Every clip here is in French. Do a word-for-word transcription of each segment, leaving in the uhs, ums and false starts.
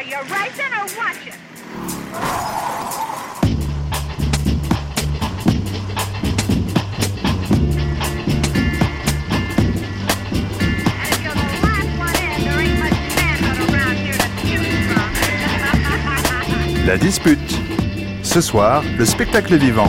you racing or watching? La dispute. Ce soir, le spectacle vivant.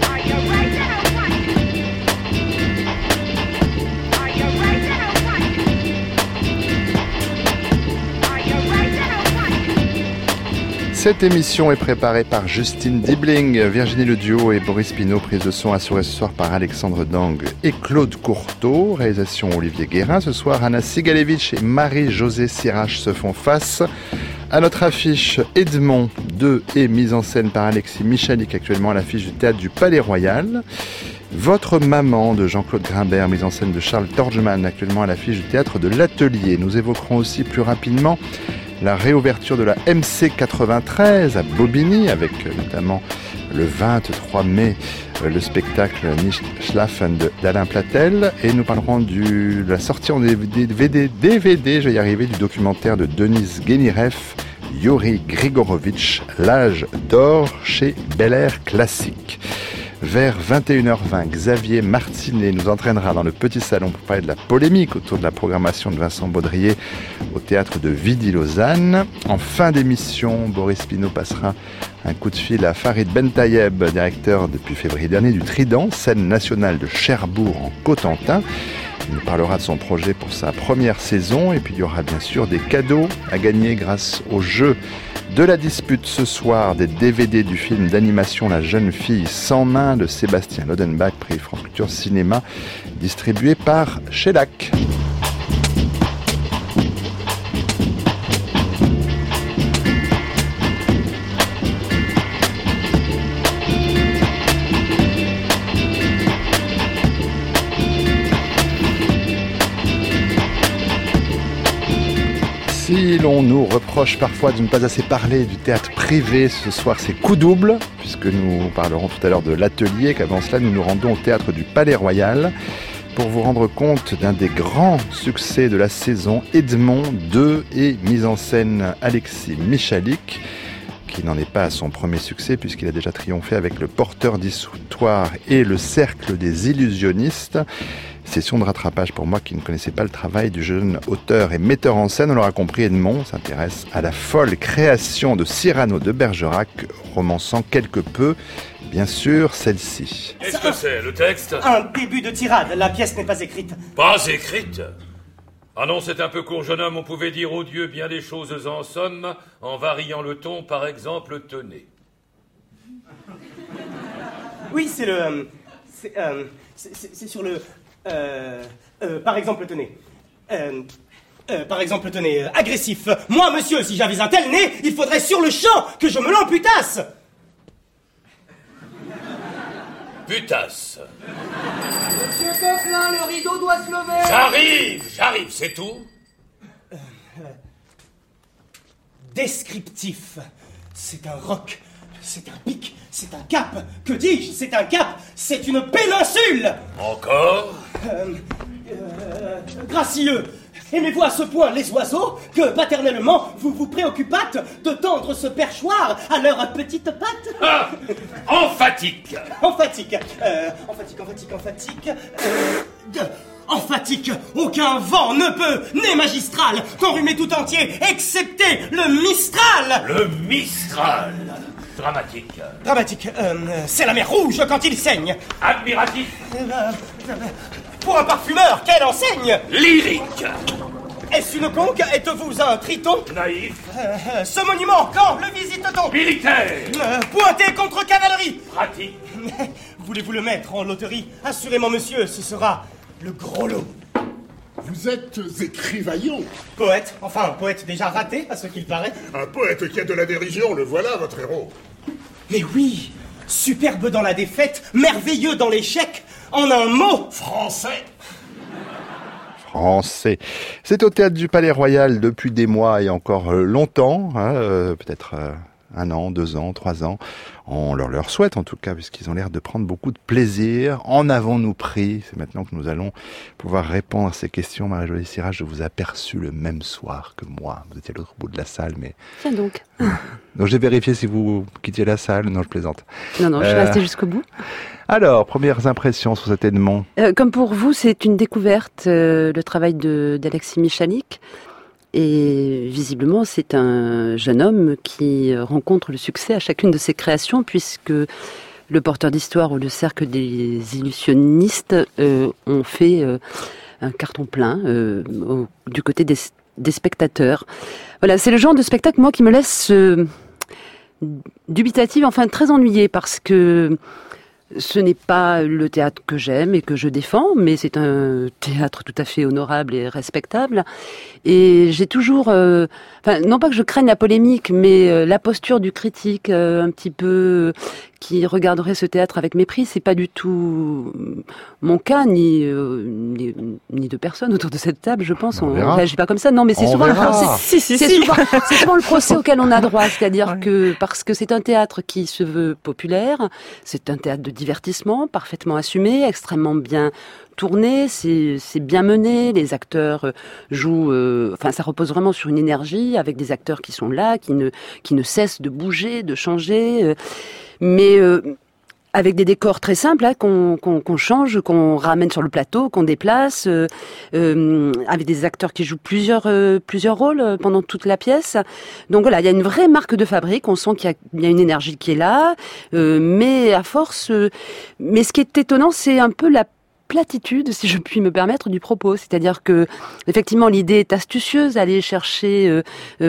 Cette émission est préparée par Justine Dibling, Virginie Le Duo et Boris Pinault, prise de son assurée ce soir par Alexandre Dang et Claude Courteau, réalisation Olivier Guérin. Ce soir, Anna Sigalevitch et Marie-Josée Sirache se font face. À notre affiche, Edmond deux et mise en scène par Alexis Michalik, actuellement à l'affiche du Théâtre du Palais Royal. Votre maman de Jean-Claude Grimbert, mise en scène de Charles Torgeman, actuellement à l'affiche du Théâtre de l'Atelier. Nous évoquerons aussi plus rapidement la réouverture de la M C quatre-vingt-treize à Bobigny, avec notamment le vingt-trois mai le spectacle Nicht Schlafen d'Alain Platel. Et nous parlerons du, de la sortie en D V D, D V D, je vais y arriver, du documentaire de Denis Guénirev, Yuri Grigorovitch, L'âge d'or, chez Bel Air Classique. Vers vingt et une heures vingt, Xavier Martinet nous entraînera dans le petit salon pour parler de la polémique autour de la programmation de Vincent Baudrier au théâtre de Vidy-Lausanne. En fin d'émission, Boris Pinault passera un coup de fil à Farid Bentayeb, directeur depuis février dernier du Trident, scène nationale de Cherbourg en Cotentin. Il nous parlera de son projet pour sa première saison et puis il y aura bien sûr des cadeaux à gagner grâce au jeu de la dispute ce soir, des D V D du film d'animation La jeune fille sans main de Sébastien Lodenbach, prix France Culture Cinéma, distribué par Shellac. Si l'on nous reproche parfois de ne pas assez parler du théâtre privé, ce soir c'est coup double, puisque nous parlerons tout à l'heure de l'Atelier, qu'avant cela nous nous rendons au théâtre du Palais Royal pour vous rendre compte d'un des grands succès de la saison, Edmond deux, et mise en scène Alexis Michalik, qui n'en est pas à son premier succès puisqu'il a déjà triomphé avec Le Porteur d'Histoire et Le Cercle des Illusionnistes. Session de rattrapage pour moi qui ne connaissais pas le travail du jeune auteur et metteur en scène. On l'aura compris, Edmond s'intéresse à la folle création de Cyrano de Bergerac, romançant quelque peu, bien sûr, celle-ci. Qu'est-ce que c'est, le texte ? Un début de tirade, la pièce n'est pas écrite. Pas écrite ? Ah non, c'est un peu court, jeune homme, on pouvait dire aux dieux bien des choses en somme, en variant le ton, par exemple, tenez. Oui, c'est le... C'est, euh, c'est, c'est, c'est sur le... Euh, euh, par exemple, tenez. Euh, euh, par exemple, tenez, euh, agressif. Moi, monsieur, si j'avais un tel nez, il faudrait sur le champ que je me l'amputasse. Putasse. Monsieur Coquelin, le rideau doit se lever. J'arrive, j'arrive, c'est tout. Euh, euh, descriptif. C'est un roc. C'est un pic, c'est un cap. Que dis-je? C'est un cap, c'est une péninsule. Encore euh, euh, Gracieux, aimez-vous à ce point les oiseaux que, paternellement, vous vous préoccupâtes de tendre ce perchoir à leurs petites pattes? Ah, emphatique. Emphatique, euh, emphatique, emphatique, emphatique... Euh, emphatique, aucun vent ne peut, né magistral, t'enrhumer tout entier, excepté le Mistral. Le Mistral. Dramatique. Dramatique, euh, c'est la mer Rouge quand il saigne. Admiratif. Euh, euh, pour un parfumeur, quelle enseigne. Lyrique. Est-ce une conque? Êtes-vous un triton? Naïf. euh, euh, Ce monument, quand le visite-t-on? Militaire. euh, Pointé contre cavalerie. Pratique. Voulez-vous le mettre en loterie? Assurément, monsieur, ce sera le gros lot. Vous êtes écrivaillon. Poète, enfin un poète déjà raté, à ce qu'il paraît. Un poète qui a de la dérision, le voilà, votre héros. Mais oui, superbe dans la défaite, merveilleux dans l'échec, en un mot, français. Français. C'est au Théâtre du Palais Royal depuis des mois et encore longtemps, hein, euh, peut-être... Euh... un an, deux ans, trois ans. On leur, leur souhaite en tout cas, puisqu'ils ont l'air de prendre beaucoup de plaisir. En avons-nous pris? C'est maintenant que nous allons pouvoir répondre à ces questions. Marie-Josée Sirage, je vous ai aperçu le même soir que moi. Vous étiez à l'autre bout de la salle, mais... Tiens donc. Donc j'ai vérifié si vous quittiez la salle. Non, je plaisante. Non, non, je suis Euh, restée jusqu'au bout. Alors, premières impressions sur cet Edmond. Euh, comme pour vous, c'est une découverte, euh, le travail de, d'Alexis Michalik. Et visiblement, c'est un jeune homme qui rencontre le succès à chacune de ses créations, puisque le porteur d'histoire ou le cercle des illusionnistes euh, ont fait euh, un carton plein euh, au, du côté des, des spectateurs. Voilà, c'est le genre de spectacle, moi, qui me laisse euh, dubitative, enfin très ennuyée, parce que ce n'est pas le théâtre que j'aime et que je défends, mais c'est un théâtre tout à fait honorable et respectable. Et j'ai toujours, euh, enfin, non pas que je craigne la polémique, mais euh, la posture du critique, euh, un petit peu, qui regarderait ce théâtre avec mépris, c'est pas du tout mon cas, ni, euh, ni, ni de personnes autour de cette table, je pense. On On verra. réagit pas comme ça. Non, mais c'est On souvent le verra. procès. Si, si, C'est si. souvent, c'est souvent le procès auquel on a droit, c'est-à-dire Ouais. que parce que c'est un théâtre qui se veut populaire, c'est un théâtre de divertissement, parfaitement assumé, extrêmement bien tourné, c'est, c'est bien mené, les acteurs euh, jouent, euh, enfin ça repose vraiment sur une énergie avec des acteurs qui sont là, qui ne qui ne cessent de bouger, de changer, euh, mais euh, avec des décors très simples hein, qu'on, qu'on, qu'on change, qu'on ramène sur le plateau, qu'on déplace, euh, euh, avec des acteurs qui jouent plusieurs euh, plusieurs rôles euh, pendant toute la pièce. Donc voilà, il y a une vraie marque de fabrique. On sent qu'il y a, il y a une énergie qui est là, euh, mais à force. Euh, mais ce qui est étonnant, c'est un peu la platitude, si je puis me permettre, du propos. C'est-à-dire que, effectivement, l'idée est astucieuse, aller chercher euh,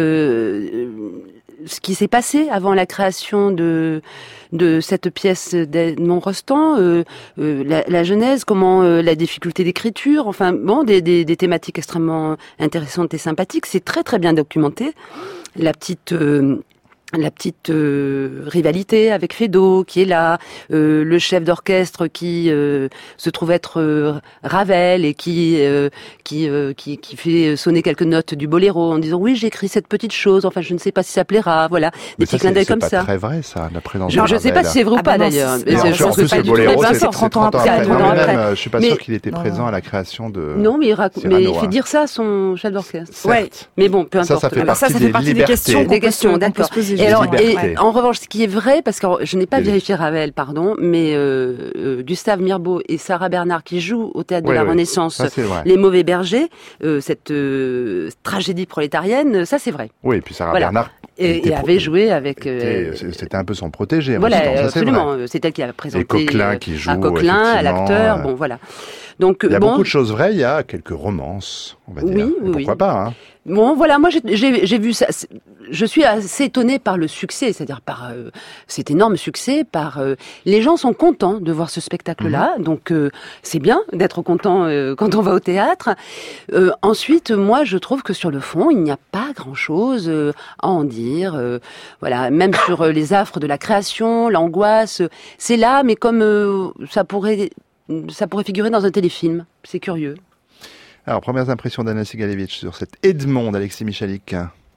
euh, ce qui s'est passé avant la création de de cette pièce d'Edmond Rostand, euh, euh, la, la genèse, comment euh, la difficulté d'écriture, enfin bon, des, des, des thématiques extrêmement intéressantes et sympathiques. C'est très très bien documenté. La petite euh, la petite euh, rivalité avec Feydeau qui est là, euh, le chef d'orchestre qui euh, se trouve être euh, Ravel et qui euh, qui, euh, qui qui fait sonner quelques notes du boléro en disant oui j'ai écrit cette petite chose, enfin je ne sais pas si ça plaira, voilà, Mais des ça, petits clins c'est, d'œil c'est comme pas ça. très vrai, ça, la présence Je de je sais pas Ravel. si c'est vrai ou Ah pas bah non, d'ailleurs. c'est- Mais Et non, c'est- en je plus, pense que le c'est pas du tout boléro, très c'est, Vincent. c'est trente ans après. trente ans Moi-même, après. euh, je suis pas Mais- sûr qu'il était Non, présent non. à la création de... Non, mais il, raconte, Cyrano, mais il fait hein. dire ça à son chef d'orchestre. Certes. Ouais. Mais bon, peu Ça, importe. ça fait Alors partie ça, ça des fait partie des libertés. questions qu'on Des peut questions, se- qu'on peut d'accord. se poser. Et, Des alors, et libertés. en revanche, ce qui est vrai, parce que je n'ai pas Des- vérifié Ravel, pardon, mais euh, euh, Gustave Mirbeau et Sarah Bernard qui jouent au Théâtre Oui, de la oui. Renaissance Ça, c'est vrai. Les Mauvais Bergers, euh, cette euh, tragédie prolétarienne, ça c'est vrai. Oui, et puis Sarah Voilà. Bernard Et, était et pro- avait joué avec... euh, était- c'était un peu son protégé. voilà, Rostand, ça, c'est absolument. vrai. C'est elle qui a présenté Coquelin euh, qui joue, à Coquelin, à effectivement, l'acteur, euh, bon voilà. Donc Il y a bon, beaucoup de choses vraies, il y a quelques romances, on va Oui, dire. oui, Et pourquoi oui. pas, hein. Bon, voilà, moi j'ai- j'ai j'ai vu ça. C'est- Je suis assez étonnée par le succès, c'est-à-dire par euh, cet énorme succès. Par euh, les gens sont contents de voir ce spectacle-là, donc euh, c'est bien d'être content euh, quand on va au théâtre. Euh, ensuite, moi, je trouve que sur le fond, il n'y a pas grand-chose euh, à en dire. euh, voilà, même sur euh, les affres de la création, l'angoisse, euh, c'est là, mais comme euh, ça pourrait, ça pourrait figurer dans un téléfilm. C'est curieux. Alors, premières impressions d'Anna Sigalevitch sur cet Edmond d'Alexis Michalik.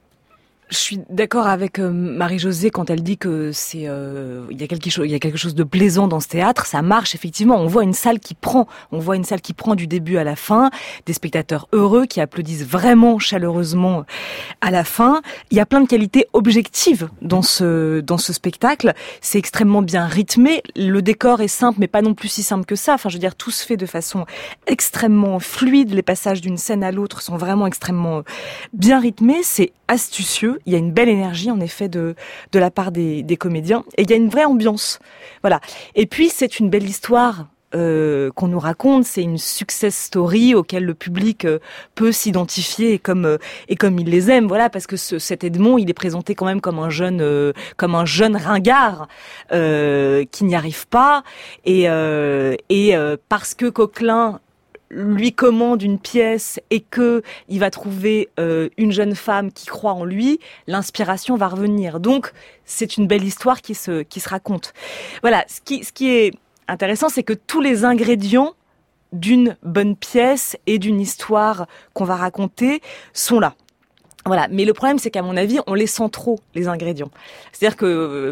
Je suis d'accord avec euh, Marie-Josée quand elle dit que c'est euh, il y a quelque chose il y a quelque chose de plaisant dans ce théâtre, ça marche effectivement, on voit une salle qui prend, on voit une salle qui prend du début à la fin, des spectateurs heureux qui applaudissent vraiment chaleureusement à la fin. Il y a plein de qualités objectives dans ce dans ce spectacle, c'est extrêmement bien rythmé, le décor est simple mais pas non plus si simple que ça. Enfin, je veux dire, tout se fait de façon extrêmement fluide, les passages d'une scène à l'autre sont vraiment extrêmement bien rythmés, c'est astucieux, il y a une belle énergie en effet de de la part des des comédiens et il y a une vraie ambiance. Voilà. Et puis c'est une belle histoire euh, qu'on nous raconte, c'est une success story auquel le public euh, peut s'identifier et comme euh, et comme il les aime, voilà, parce que ce, cet Edmond, il est présenté quand même comme un jeune euh, comme un jeune ringard euh, qui n'y arrive pas et euh, et euh, parce que Coquelin lui commande une pièce et que il va trouver euh, une jeune femme qui croit en lui, l'inspiration va revenir. Donc c'est une belle histoire qui se qui se raconte. Voilà, ce qui ce qui est intéressant, c'est que tous les ingrédients d'une bonne pièce et d'une histoire qu'on va raconter sont là. Voilà. Mais le problème, c'est qu'à mon avis, on les sent trop, les ingrédients. C'est-à-dire que euh,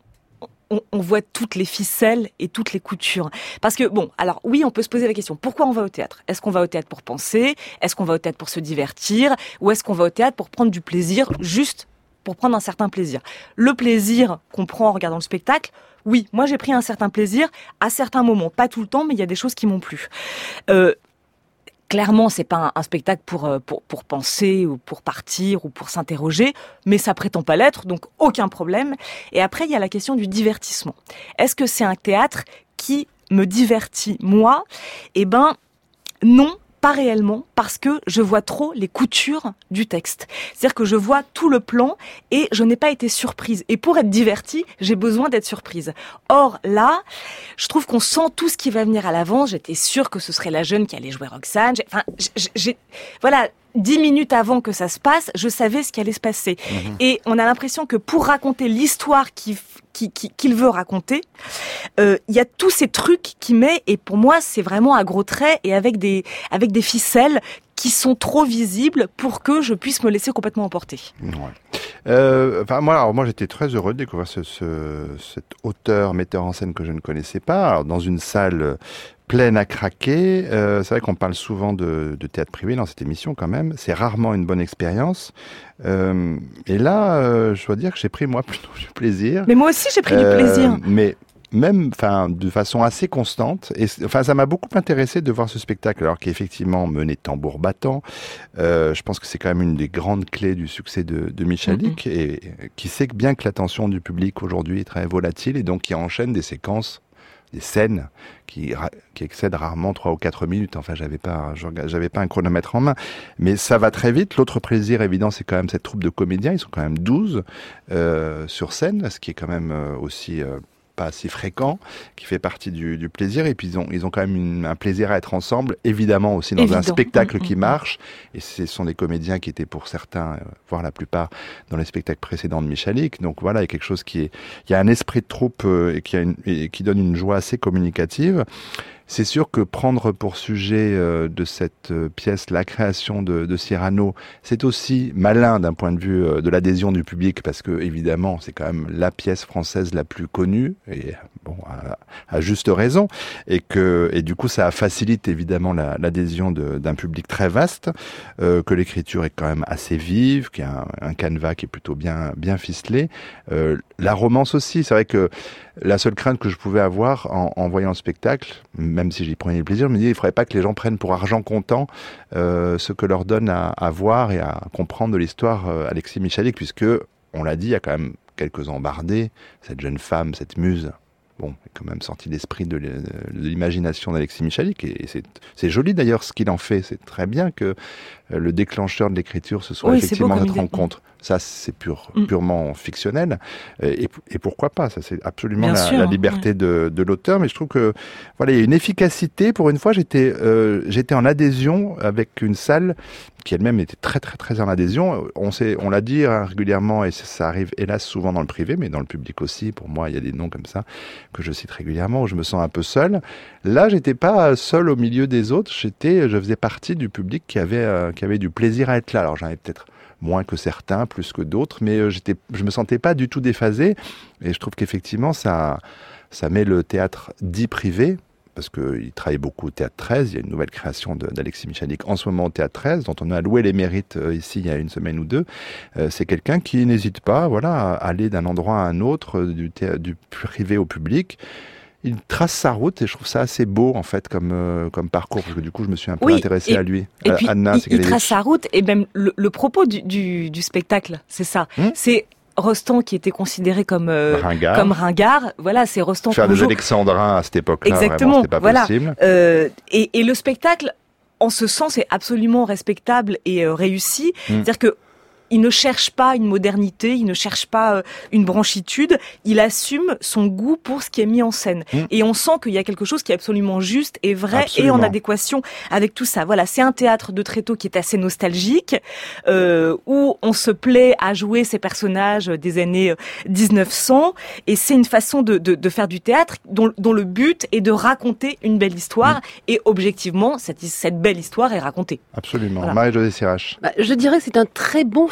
On, on voit toutes les ficelles et toutes les coutures. Parce que, bon, alors oui, on peut se poser la question, pourquoi on va au théâtre ? Est-ce qu'on va au théâtre pour penser ? Est-ce qu'on va au théâtre pour se divertir ? Ou est-ce qu'on va au théâtre pour prendre du plaisir, juste pour prendre un certain plaisir ? Le plaisir qu'on prend en regardant le spectacle, oui, moi j'ai pris un certain plaisir à certains moments. Pas tout le temps, mais il y a des choses qui m'ont plu. Euh, Clairement, c'est pas un, un spectacle pour, pour pour penser ou pour partir ou pour s'interroger, mais ça prétend pas l'être, donc aucun problème. Et après, il y a la question du divertissement. Est-ce que c'est un théâtre qui me divertit, moi ? Eh ben, non, pas réellement, parce que je vois trop les coutures du texte. C'est-à-dire que je vois tout le plan et je n'ai pas été surprise. Et pour être divertie, j'ai besoin d'être surprise. Or, là, je trouve qu'on sent tout ce qui va venir à l'avance. J'étais sûre que ce serait la jeune qui allait jouer Roxane. J'ai, enfin, j'ai, j'ai, voilà, dix minutes avant que ça se passe, je savais ce qui allait se passer. Mmh. Et on a l'impression que pour raconter l'histoire qui Qui, qui, qu'il veut raconter, il euh, y a tous ces trucs qu'il met, et pour moi c'est vraiment à gros traits et avec des avec des ficelles qui sont trop visibles pour que je puisse me laisser complètement emporter. Ouais. Euh, enfin moi, alors moi j'étais très heureux de découvrir ce, ce, cet auteur, metteur en scène que je ne connaissais pas. Alors, dans une salle pleine à craquer, euh, c'est vrai qu'on parle souvent de, de théâtre privé dans cette émission quand même. C'est rarement une bonne expérience. Euh, et là, euh, je dois dire que j'ai pris moi plutôt du plaisir. Mais moi aussi j'ai pris euh, du plaisir. Mais même, enfin, de façon assez constante. Et enfin, ça m'a beaucoup intéressé de voir ce spectacle, alors qu'effectivement mené tambour battant. Euh, je pense que c'est quand même une des grandes clés du succès de, de Michalik, mm-hmm. et qui sait bien que l'attention du public aujourd'hui est très volatile, et donc qui enchaîne des séquences, des scènes qui, qui excèdent rarement trois ou quatre minutes. Enfin, j'avais pas, j'avais pas un chronomètre en main, mais ça va très vite. L'autre plaisir évident, c'est quand même cette troupe de comédiens. Ils sont quand même douze euh, sur scène, ce qui est quand même euh, aussi euh, pas si fréquent, qui fait partie du, du plaisir. Et puis ils ont, ils ont quand même une, un plaisir à être ensemble, évidemment aussi dans Évident. un spectacle mmh, qui mmh. marche. Et ce sont des comédiens qui étaient pour certains, euh, voire la plupart, dans les spectacles précédents de Michalik. Donc voilà, il y a quelque chose qui est, il y a un esprit de troupe euh, et, qui a une, et qui donne une joie assez communicative. C'est sûr que prendre pour sujet euh, de cette euh, pièce la création de, de Cyrano, c'est aussi malin d'un point de vue euh, de l'adhésion du public, parce que évidemment c'est quand même la pièce française la plus connue, et bon à, à juste raison, et que et du coup ça facilite évidemment la, l'adhésion de, d'un public très vaste, euh, que l'écriture est quand même assez vive, qu'il y a un, un canevas qui est plutôt bien bien ficelé, euh, la romance aussi. C'est vrai que la seule crainte que je pouvais avoir en, en voyant le spectacle, même si j'y prenais le plaisir, je me disais, il ne faudrait pas que les gens prennent pour argent comptant euh, ce que leur donne à, à voir et à comprendre de l'histoire euh, Alexis Michalik, puisque, on l'a dit, il y a quand même quelques embardés. Cette jeune femme, cette muse, bon, est quand même sortie d'esprit de, de l'imagination d'Alexis Michalik, et c'est, c'est joli d'ailleurs ce qu'il en fait. C'est très bien que euh, le déclencheur de l'écriture, ce soit oui, effectivement notre rencontre. Ça, c'est pur, mm. purement fictionnel. Et, et pourquoi pas ? Ça, c'est absolument la, la liberté ouais. de, de l'auteur. Mais je trouve que voilà, il y a une efficacité. Pour une fois, j'étais, euh, j'étais en adhésion avec une salle qui elle-même était très, très, très en adhésion. On sait, on l'a dit hein, régulièrement, et ça, ça arrive hélas souvent dans le privé, mais dans le public aussi. Pour moi, il y a des noms comme ça que je cite régulièrement, où je me sens un peu seul. Là, j'étais pas seul au milieu des autres. J'étais, je faisais partie du public qui avait, euh, qui avait du plaisir à être là. Alors, j'en avais peut-être moins que certains, plus que d'autres, mais euh, j'étais, je me sentais pas du tout déphasé, et je trouve qu'effectivement ça, ça met le théâtre dit privé, parce qu'il travaille beaucoup au Théâtre treize, il y a une nouvelle création de, d'Alexis Michalik en ce moment au Théâtre treize, dont on a loué les mérites euh, ici il y a une semaine ou deux. Euh, c'est quelqu'un qui n'hésite pas, voilà, à aller d'un endroit à un autre, du, thé- du privé au public. Il trace sa route, et je trouve ça assez beau en fait comme euh, comme parcours, parce que du coup je me suis un peu oui, intéressé et, à lui. Et euh, puis Anna, il, il trace sa route, et même le, le propos du, du, du spectacle, c'est ça. Hum c'est Rostand qui était considéré comme euh, ringard. comme ringard. Voilà, c'est Rostand. Faire des jour... alexandrins à cette époque-là, exactement. Vraiment, c'était pas voilà. possible. Euh, et, et le spectacle, en ce sens, est absolument respectable et euh, réussi. Hum. C'est-à-dire que il ne cherche pas une modernité, il ne cherche pas euh, une branchitude, il assume son goût pour ce qui est mis en scène. Mmh. Et on sent qu'il y a quelque chose qui est absolument juste et vrai absolument. Et en adéquation avec tout ça. Voilà, c'est un théâtre de Tréteau qui est assez nostalgique, euh, où on se plaît à jouer ces personnages des années dix-neuf cents, et c'est une façon de, de, de faire du théâtre dont, dont le but est de raconter une belle histoire, mmh. et objectivement, cette, cette belle histoire est racontée. Absolument. Voilà. Marie-Josée Sirach. Bah, je dirais que c'est un très bon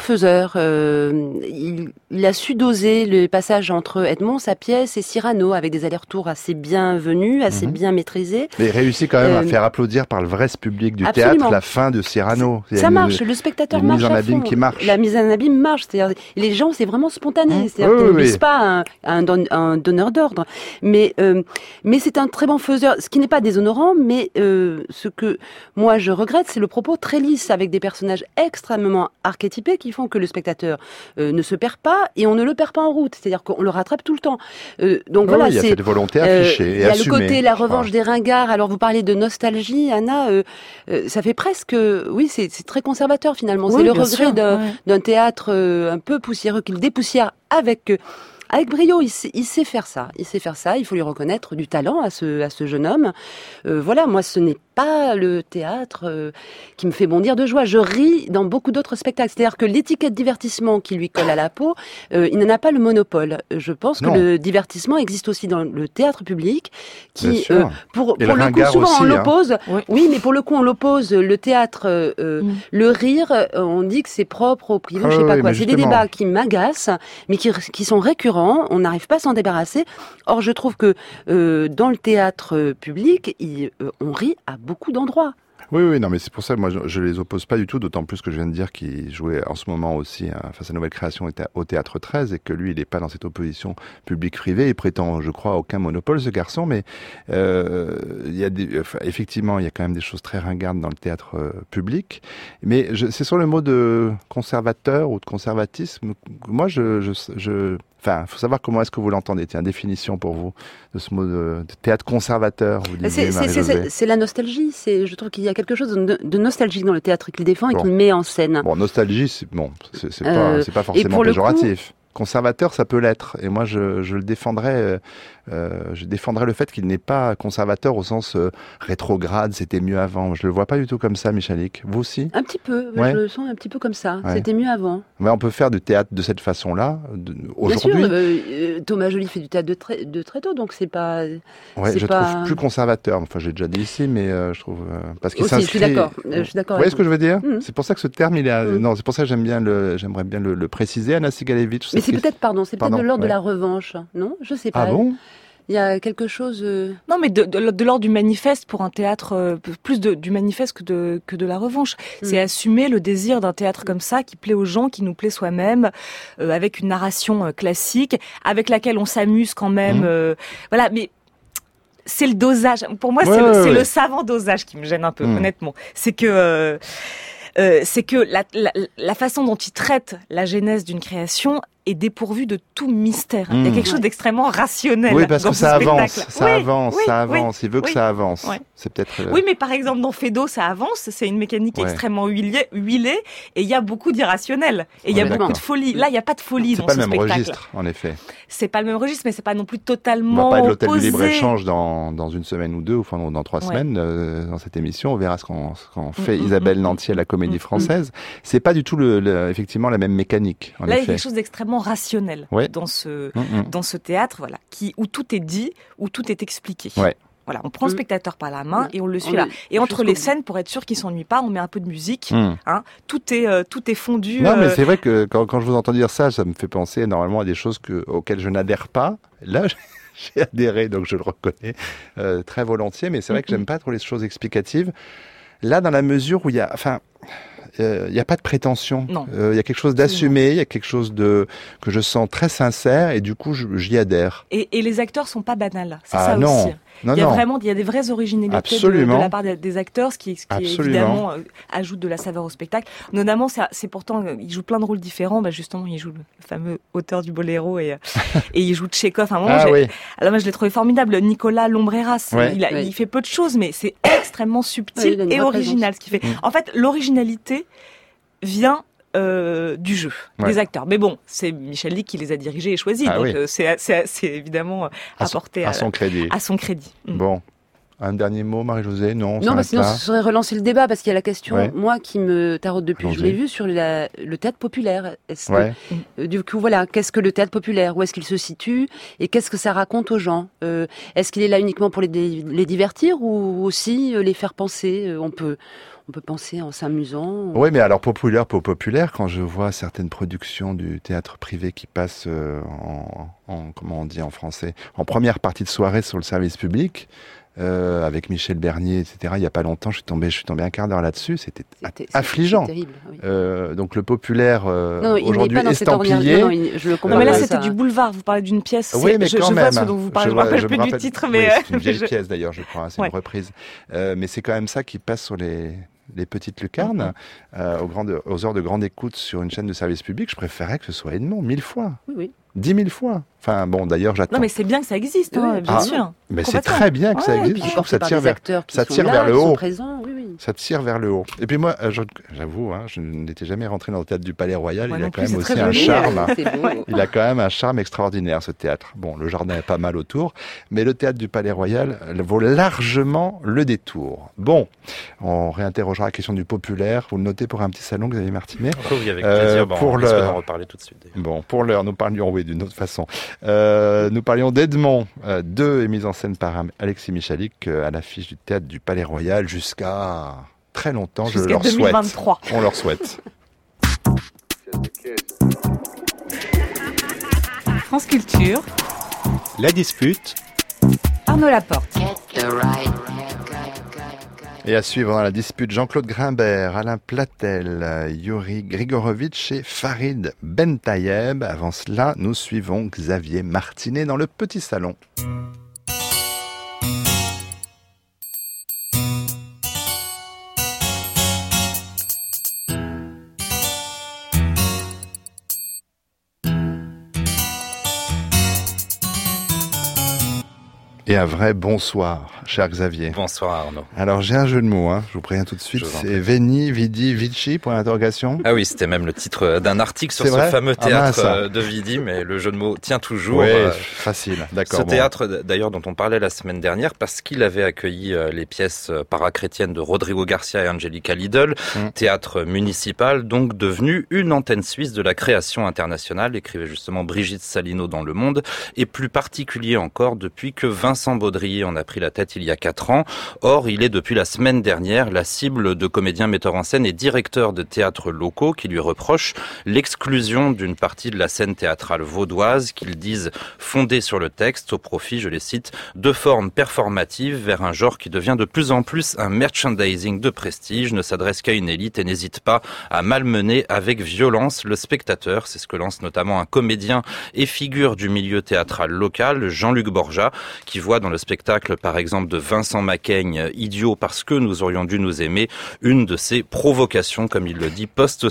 faiseur. Euh, il, il a su doser le passage entre Edmond, sa pièce, et Cyrano, avec des allers-retours assez bienvenus, assez mmh. bien maîtrisés. Mais il réussit quand même euh, à faire applaudir par le vrai public du absolument. théâtre la fin de Cyrano. Ça marche, le spectateur marche à fond. La mise en abîme qui marche. La mise en abîme marche, c'est-à-dire les gens, c'est vraiment spontané, mmh. c'est-à-dire oui, qu'ils ne oui. disent pas un, un, don, un donneur d'ordre. Mais, euh, mais c'est un très bon faiseur, ce qui n'est pas déshonorant, mais euh, ce que moi je regrette, c'est le propos très lisse, avec des personnages extrêmement archétypés qui font que le spectateur euh, ne se perd pas et on ne le perd pas en route, c'est-à-dire qu'on le rattrape tout le temps. Euh, donc oui, voilà, il y a c'est cette volonté affichée euh, et assumée. Il y a le côté la revanche des ringards. Alors vous parlez de nostalgie, Anna, euh, euh, ça fait presque, oui, c'est, c'est très conservateur finalement. Oui, c'est le regret d'un, ouais. d'un théâtre euh, un peu poussiéreux qu'il dépoussière avec. Euh, Avec brio, il sait, il sait faire ça. Il sait faire ça. Il faut lui reconnaître du talent à ce, à ce jeune homme. Euh, voilà, moi, ce n'est pas le théâtre euh, qui me fait bondir de joie. Je ris dans beaucoup d'autres spectacles. C'est-à-dire que l'étiquette divertissement qui lui colle à la peau, euh, il n'en a pas le monopole. Je pense non. que le divertissement existe aussi dans le théâtre public, qui, euh, pour, pour le, le coup, souvent aussi, on l'oppose. Hein. Oui. oui, mais pour le coup, on l'oppose le théâtre, euh, mm. le rire. On dit que c'est propre au privé, ah, je sais pas oui, quoi. C'est justement. Des débats qui m'agacent, mais qui, qui sont récurrents. On n'arrive pas à s'en débarrasser. Or, je trouve que euh, dans le théâtre public, il, euh, on rit à beaucoup d'endroits. Oui, oui, non, mais c'est pour ça que moi, je, je les oppose pas du tout, d'autant plus que je viens de dire qu'il jouait en ce moment aussi, hein, face à Nouvelle Création au Théâtre treize, et que lui, il n'est pas dans cette opposition public-privé. Il prétend, je crois, aucun monopole, ce garçon, mais euh, il y a des, enfin, effectivement, il y a quand même des choses très ringardes dans le théâtre euh, public. Mais je, c'est sur le mot de conservateur ou de conservatisme. Moi, je, je, je Enfin, il faut savoir comment est-ce que vous l'entendez. Tiens, définition pour vous de ce mot de, de théâtre conservateur. Vous disiez, c'est, c'est, c'est, c'est la nostalgie. C'est, je trouve qu'il y a quelque chose de, de nostalgique dans le théâtre qu'il défend bon. et qu'il met en scène. Bon, nostalgie, c'est, bon, c'est, c'est, euh, pas, c'est pas forcément péjoratif. Coup, conservateur, ça peut l'être. Et moi, je, je le défendrais. Euh, je défendrais le fait qu'il n'est pas conservateur au sens euh, rétrograde. C'était mieux avant. Je le vois pas du tout comme ça, Michalik. Vous aussi ? Un petit peu. Ouais. Je le sens un petit peu comme ça. Ouais. C'était mieux avant. Mais on peut faire du théâtre de cette façon-là de, aujourd'hui. Bien sûr. Euh, Thomas Joly fait du théâtre de très, de très tôt, donc c'est pas. Ouais, c'est je pas... trouve plus conservateur. Enfin, j'ai déjà dit ici, mais euh, je trouve euh, parce qu'il aussi, s'inscrit. Je suis d'accord. Je suis d'accord. Vous voyez ce que je veux dire ? Mmh. C'est pour ça que ce terme, il est. Mmh. Non, c'est pour ça que j'aime bien le. J'aimerais bien le, le préciser, Anna Sigalevitch. Mais c'est peut-être, pardon, c'est peut-être de l'ordre ouais. de la revanche, non ? Je sais pas. Ah bon ? Il y a quelque chose... Euh... Non, mais de, de, de l'ordre du manifeste pour un théâtre, euh, plus de, du manifeste que de, que de la revanche. Mm. C'est assumer le désir d'un théâtre comme ça, qui plaît aux gens, qui nous plaît soi-même, euh, avec une narration euh, classique, avec laquelle on s'amuse quand même. Mm. Euh, voilà, mais... C'est le dosage. Pour moi, ouais, c'est, le, ouais, c'est ouais. le savant dosage qui me gêne un peu, mm. honnêtement. C'est que... Euh, euh, c'est que la, la, la façon dont il traite la genèse d'une création est dépourvu de tout mystère. Mmh. Il y a quelque chose d'extrêmement rationnel. Oui, parce dans que ça avance, ça oui, avance, oui, ça avance. Oui, il veut oui, que ça avance. Oui. C'est peut-être. Euh... Oui, mais par exemple dans Feydeau, ça avance. C'est une mécanique ouais. extrêmement huilée, huilée, et il y a beaucoup d'irrationnel. Et il y a beaucoup de folie. Là, il n'y a pas de folie c'est dans ce spectacle. C'est pas le même registre, en effet. C'est pas le même registre, mais c'est pas non plus totalement. On va pas de l'hôtel opposé. du libre-échange dans dans une semaine ou deux, ou enfin dans trois ouais. semaines euh, dans cette émission. On verra ce qu'on, ce qu'on fait. Mmh, Isabelle mmh, Nanty à la Comédie mmh, Française. Mmh. C'est pas du tout le, le effectivement la même mécanique. En Là, effet. il y a quelque chose d'extrêmement rationnel ouais. dans ce Mmh. dans ce théâtre, voilà, qui où tout est dit, où tout est expliqué. Ouais. Voilà, on prend le spectateur par la main mmh. et on le suit on là. est, et entre les scènes, pour être sûr qu'il s'ennuie pas, on met un peu de musique. Mmh. Hein, tout est euh, tout est fondu. Non, euh... mais c'est vrai que quand, quand je vous entends dire ça, ça me fait penser normalement à des choses que, auxquelles je n'adhère pas. Là, j'ai adhéré, donc je le reconnais euh, très volontiers. Mais c'est vrai mmh. que j'aime pas trop les choses explicatives. Là, dans la mesure où il y a, enfin. Il euh, n'y a pas de prétention. Il euh, y a quelque chose d'assumé, il y a quelque chose de que je sens très sincère et du coup je, j'y adhère. Et, et les acteurs sont pas banals, c'est ah, ça non. aussi. Non, il y a non. vraiment, il y a des vraies originalités de, de la part des, des acteurs, ce qui, ce qui évidemment euh, ajoute de la saveur au spectacle. Notamment, c'est, c'est pourtant, euh, ils jouent plein de rôles différents. Bah justement, il joue le fameux auteur du Boléro et et il joue Tchekhov. À un moment, ah, j'ai, oui. alors moi je l'ai trouvé formidable. Nicolas Lombreras, ouais. il, a, oui. il fait peu de choses, mais c'est extrêmement subtil oui, et original ce qu'il fait. Mmh. En fait, l'originalité vient euh, du jeu, ouais. des acteurs. Mais bon, c'est Michel Lik qui les a dirigés et choisis, ah, donc oui. euh, c'est, c'est, c'est évidemment apporté à, à, à son crédit. À son crédit. Mm. Bon. Un dernier mot, Marie-Josée ? Non, non, parce que sinon, ce serait relancer le débat, parce qu'il y a la question, ouais. moi, qui me taraude depuis, Allons-y. je l'ai vu, sur la, le théâtre populaire. Est-ce ouais. que, euh, du coup, voilà, qu'est-ce que le théâtre populaire ? Où est-ce qu'il se situe ? Et qu'est-ce que ça raconte aux gens ? euh, Est-ce qu'il est là uniquement pour les, les divertir ou aussi les faire penser ? On peut... On peut penser en s'amusant. Oui, mais alors populaire pour populaire, quand je vois certaines productions du théâtre privé qui passent euh, en, en, comment on dit en français, en première partie de soirée sur le service public, euh, avec Michel Bernier, et cetera. Il n'y a pas longtemps, je suis tombé, je suis tombé un quart d'heure là-dessus. C'était, c'était affligeant. C'était terrible, oui. euh, donc le populaire euh, non, aujourd'hui estampillé. Non, non, il, je le comprends. Non, mais là ça. c'était du boulevard. Vous parlez d'une pièce. Oui, mais je, quand je même. vois ce dont vous parlez. Je ne me rappelle plus du titre, mais oui, c'est une vieille je... pièce d'ailleurs, je crois. C'est ouais. une reprise. Euh, mais c'est quand même ça qui passe sur les. les petites lucarnes, mm-hmm. euh, aux, grandes, aux heures de grande écoute sur une chaîne de service public, je préférais que ce soit Edmond, mille fois. Oui, oui. Dix mille fois. Enfin, bon, d'ailleurs, j'attends. Non, mais c'est bien que ça existe, hein, bien ah, sûr. Mais c'est très bien que ça ouais, existe. Et puis, je trouve que ça tire, vers, ça tire là, vers le haut. Présents, oui, oui. Ça tire vers le haut. Et puis moi, euh, je, j'avoue, hein, je n'étais jamais rentré dans le théâtre du Palais Royal. Moi il a quand plus, même aussi un joli. charme. Beau. Il a quand même un charme extraordinaire, ce théâtre. Bon, le jardin est pas mal autour, mais le théâtre du Palais Royal vaut largement le détour. Bon, on réinterrogera la question du populaire. Vous le notez pour un petit salon, Xavier Martinet. Oh oui, avec plaisir. Euh, bon, pour on l'heure, va en reparler tout de suite. D'ailleurs. Bon, pour l'heure, nous parlions, oui, d'une autre façon. Euh, nous parlions d'Edmond, euh, deux est mis en scène par Alexis Michalik euh, à l'affiche du théâtre du Palais Royal jusqu'à très longtemps. Jusqu'à je leur deux mille vingt-trois. Souhaite. On leur souhaite. France Culture. La dispute. Arnaud Laporte. Et à suivre dans la dispute, Jean-Claude Grimbert, Alain Platel, Yuri Grigorovitch et Farid Bentayeb. Avant cela, nous suivons Xavier Martinet dans le petit salon. Et un vrai bonsoir, cher Xavier. Bonsoir Arnaud. Alors j'ai un jeu de mots, hein, je vous préviens tout de suite, c'est Veni, Vidi, Vici, point d'interrogation. Ah oui, c'était même le titre d'un article sur c'est ce vrai fameux théâtre ah mince. de Vidi, mais le jeu de mots tient toujours. Oui, euh, facile, d'accord. Ce bon. théâtre d'ailleurs dont on parlait la semaine dernière, parce qu'il avait accueilli les pièces parachrétiennes de Rodrigo Garcia et Angelica Lidl, hum. théâtre municipal, donc devenu une antenne suisse de la création internationale, écrivait justement Brigitte Salino dans Le Monde, et plus particulier encore depuis que Vincent Baudrier en a pris la tête il y a quatre ans. Or, il est depuis la semaine dernière la cible de comédiens metteurs en scène et directeurs de théâtres locaux qui lui reprochent l'exclusion d'une partie de la scène théâtrale vaudoise qu'ils disent fondée sur le texte au profit, je les cite, de formes performatives vers un genre qui devient de plus en plus un merchandising de prestige, ne s'adresse qu'à une élite et n'hésite pas à malmener avec violence le spectateur. C'est ce que lance notamment un comédien et figure du milieu théâtral local, Jean-Luc Borja, qui voit dans le spectacle par exemple de Vincent Macaigne, Idiot parce que nous aurions dû nous aimer, une de ces provocations, comme il le dit,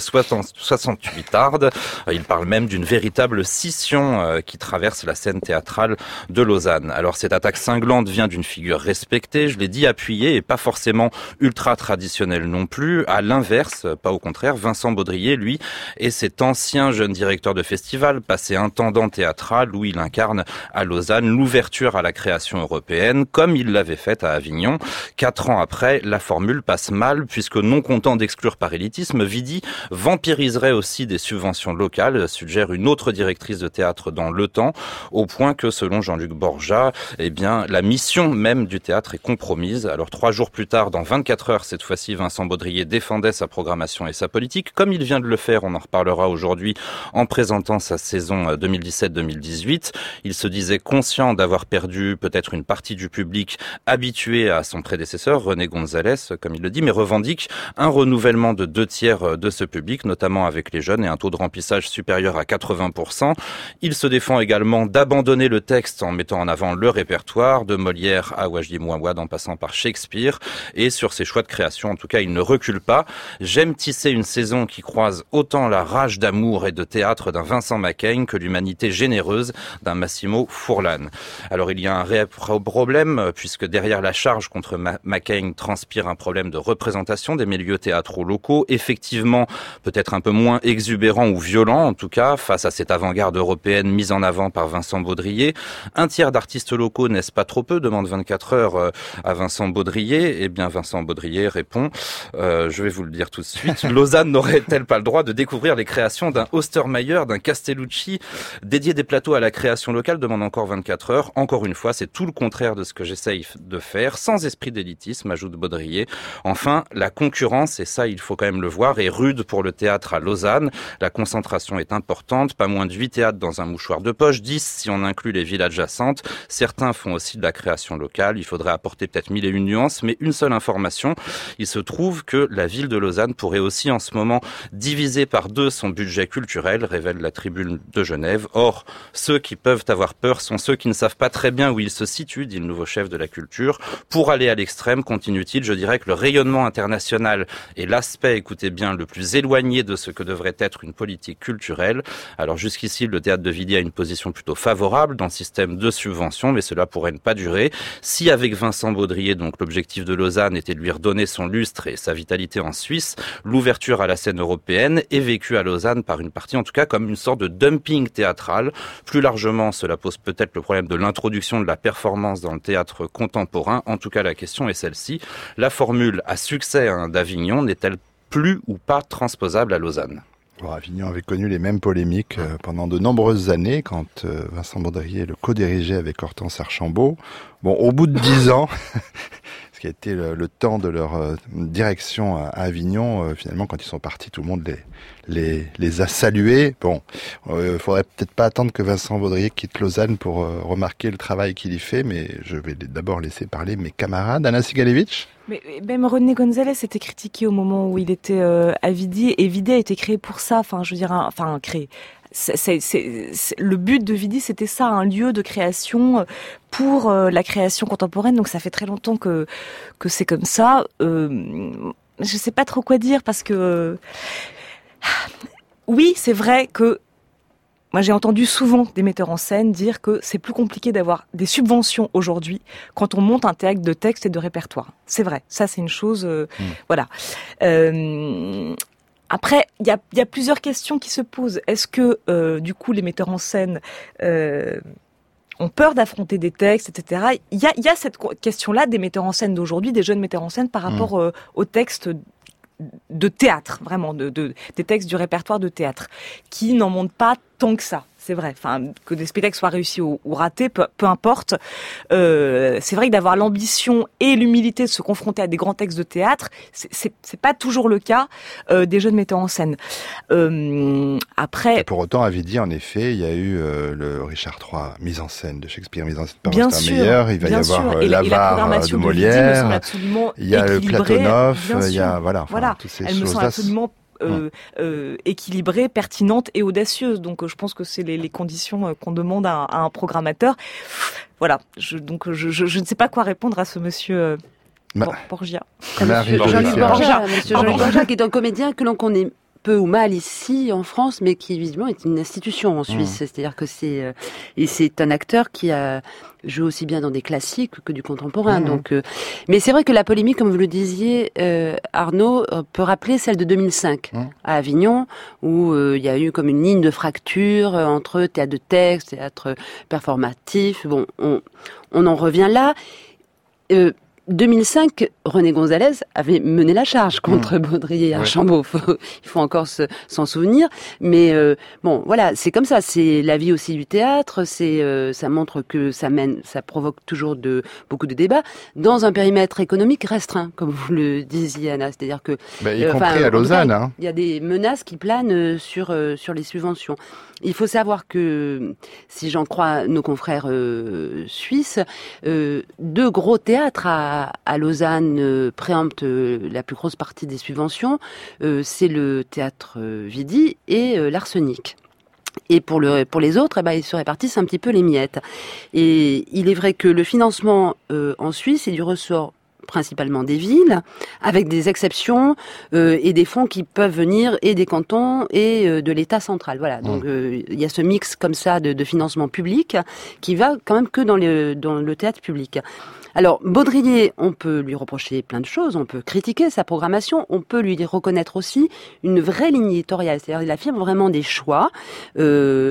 post-soixante-huitarde. Il parle même d'une véritable scission qui traverse la scène théâtrale de Lausanne. Alors cette attaque cinglante vient d'une figure respectée, je l'ai dit, appuyée et pas forcément ultra traditionnelle non plus. À l'inverse, pas au contraire, Vincent Baudrier, lui, est cet ancien jeune directeur de festival, passé intendant théâtral où il incarne à Lausanne l'ouverture à la création européenne, comme il l'avait fait à Avignon. Quatre ans après, la formule passe mal, puisque non content d'exclure par élitisme, Vidi vampiriserait aussi des subventions locales, suggère une autre directrice de théâtre dans Le Temps, au point que, selon Jean-Luc Borja, eh bien, la mission même du théâtre est compromise. Alors, trois jours plus tard, dans vingt-quatre heures, cette fois-ci, Vincent Baudrier défendait sa programmation et sa politique, comme il vient de le faire, on en reparlera aujourd'hui, en présentant sa saison deux mille dix-sept deux mille dix-huit. Il se disait conscient d'avoir perdu peut-être une partie du public habitué à son prédécesseur, René Gonzalez, comme il le dit, mais revendique un renouvellement de deux tiers de ce public, notamment avec les jeunes, et un taux de remplissage supérieur à quatre-vingts pour cent. Il se défend également d'abandonner le texte en mettant en avant le répertoire, de Molière à Wajdi Mouawad en passant par Shakespeare, et sur ses choix de création, en tout cas, il ne recule pas. J'aime tisser une saison qui croise autant la rage d'amour et de théâtre d'un Vincent Macaigne que l'humanité généreuse d'un Massimo Furlan. Alors il y a un réel problème, puisque derrière la charge contre Macaigne transpire un problème de représentation des milieux théâtraux locaux, effectivement peut-être un peu moins exubérant ou violent, en tout cas, face à cette avant-garde européenne mise en avant par Vincent Baudrier. Un tiers d'artistes locaux, n'est-ce pas trop peu, demande vingt-quatre heures à Vincent Baudrier. Eh bien, Vincent Baudrier répond, euh, je vais vous le dire tout de suite, Lausanne n'aurait-elle pas le droit de découvrir les créations d'un Ostermeyer, d'un Castellucci, dédier des plateaux à la création locale, demande encore vingt-quatre heures. Encore une fois, c'est tout le contraire de ce que j'essaye tarif de fer, sans esprit d'élitisme, ajoute Baudrier. Enfin, la concurrence, et ça il faut quand même le voir, est rude pour le théâtre à Lausanne. La concentration est importante, pas moins de huit théâtres dans un mouchoir de poche, dix si on inclut les villes adjacentes. Certains font aussi de la création locale, il faudrait apporter peut-être mille et une nuances, mais une seule information, il se trouve que la ville de Lausanne pourrait aussi en ce moment diviser par deux son budget culturel, révèle la Tribune de Genève. Or, ceux qui peuvent avoir peur sont ceux qui ne savent pas très bien où il se situe, dit le nouveau chef de la culture. Pour aller à l'extrême, continue-t-il, je dirais que le rayonnement international est l'aspect, écoutez bien, le plus éloigné de ce que devrait être une politique culturelle. Alors jusqu'ici, le théâtre de Villiers a une position plutôt favorable dans le système de subvention, mais cela pourrait ne pas durer. Si avec Vincent Baudrier, donc l'objectif de Lausanne était de lui redonner son lustre et sa vitalité en Suisse, l'ouverture à la scène européenne est vécue à Lausanne par une partie, en tout cas, comme une sorte de dumping théâtral. Plus largement, cela pose peut-être le problème de l'introduction de la performance dans le théâtre contemporain. En tout cas, la question est celle-ci. La formule à succès hein, d'Avignon n'est-elle plus ou pas transposable à Lausanne ? Bon, Avignon avait connu les mêmes polémiques euh, pendant de nombreuses années quand euh, Vincent Baudrier le co-dirigeait avec Hortense Archambault. Bon, au bout de dix ans, ce qui a été le, le temps de leur euh, direction à, à Avignon, euh, finalement, quand ils sont partis, tout le monde les les, les a salués. Bon, euh, faudrait peut-être pas attendre que Vincent Baudrier quitte Lausanne pour euh, remarquer le travail qu'il y fait, mais je vais d'abord laisser parler mes camarades. Anna Sigalevitch. Mais même René Gonzalez était critiqué au moment où il était euh, à Vidi, et Vidi a été créé pour ça. Enfin, je veux dire, un, enfin créé. C'est, c'est, c'est, c'est, le but de Vidi, c'était ça, un lieu de création pour euh, la création contemporaine. Donc ça fait très longtemps que que c'est comme ça. Euh, je sais pas trop quoi dire parce que euh, oui, c'est vrai que moi, j'ai entendu souvent des metteurs en scène dire que c'est plus compliqué d'avoir des subventions aujourd'hui quand on monte un théâtre de texte et de répertoire. C'est vrai, ça c'est une chose, euh, mmh. voilà. Euh, après, il y a, y a plusieurs questions qui se posent. Est-ce que, euh, du coup, les metteurs en scène euh, ont peur d'affronter des textes, et cetera. Il y a, y a cette question-là des metteurs en scène d'aujourd'hui, des jeunes metteurs en scène par rapport mmh. euh, aux textes de théâtre, vraiment, de, de, des textes du répertoire de théâtre, qui n'en montent pas tant que ça. C'est vrai. Enfin, que des spectacles soient réussis ou, ou ratés, peu, peu importe. Euh, c'est vrai que d'avoir l'ambition et l'humilité de se confronter à des grands textes de théâtre, c'est, c'est, c'est pas toujours le cas euh, des jeunes metteurs en scène. Euh, après, et pour autant, à Vidi, en effet, il y a eu euh, le Richard trois mise en scène de Shakespeare, mise en scène par bien sûr, Meyer. Il va y avoir euh, l'Avare de Molière. Il y a le Platonov. Il y a voilà, enfin, voilà. toutes ces Elles me sont absolument Euh, euh, équilibrée, pertinente et audacieuse. Donc, euh, je pense que c'est les, les conditions euh, qu'on demande à, à un programmateur. Voilà. Je, donc, je, je, je ne sais pas quoi répondre à ce monsieur euh, bah, Borgia. Monsieur Jean-Luc Borgia, monsieur Jean-Luc Borgia, qui est un comédien que l'on connaît peu ou mal ici en France, mais qui évidemment est une institution en Suisse. Mmh. C'est-à-dire que c'est euh, et c'est un acteur qui a joué aussi bien dans des classiques que du contemporain. Mmh. Donc, euh, mais c'est vrai que la polémique, comme vous le disiez, euh, Arnaud, euh, peut rappeler celle de deux mille cinq mmh. à Avignon, où euh, il y a eu comme une ligne de fracture euh, entre théâtre de texte, théâtre performatif. Bon, on, on en revient là. Euh, deux mille cinq, René Gonzalez avait mené la charge contre mmh. Baudrier et Archambault. Ouais. Il faut encore se, s'en souvenir. Mais euh, bon, voilà, c'est comme ça. C'est la vie aussi du théâtre. C'est, euh, ça montre que ça mène, ça provoque toujours de beaucoup de débats dans un périmètre économique restreint, comme vous le disiez, Anna. C'est-à-dire que, bah, y euh, compris à Lausanne, hein. Il y a des menaces qui planent sur euh, sur les subventions. Il faut savoir que, si j'en crois nos confrères euh, suisses, euh, deux gros théâtres à, à Lausanne euh, préemptent euh, la plus grosse partie des subventions. Euh, c'est le théâtre euh, Vidi et euh, l'Arsenic. Et pour, le, pour les autres, eh ben, ils se répartissent un petit peu les miettes. Et il est vrai que le financement euh, en Suisse est du ressort principalement des villes, avec des exceptions euh, et des fonds qui peuvent venir et des cantons et euh, de l'État central. Voilà. Donc euh, il y a ce mix comme ça de, de financement public qui va quand même que dans le dans le théâtre public. Alors, Baudrier, on peut lui reprocher plein de choses, on peut critiquer sa programmation, on peut lui reconnaître aussi une vraie ligne éditoriale, c'est-à-dire il affirme vraiment des choix euh,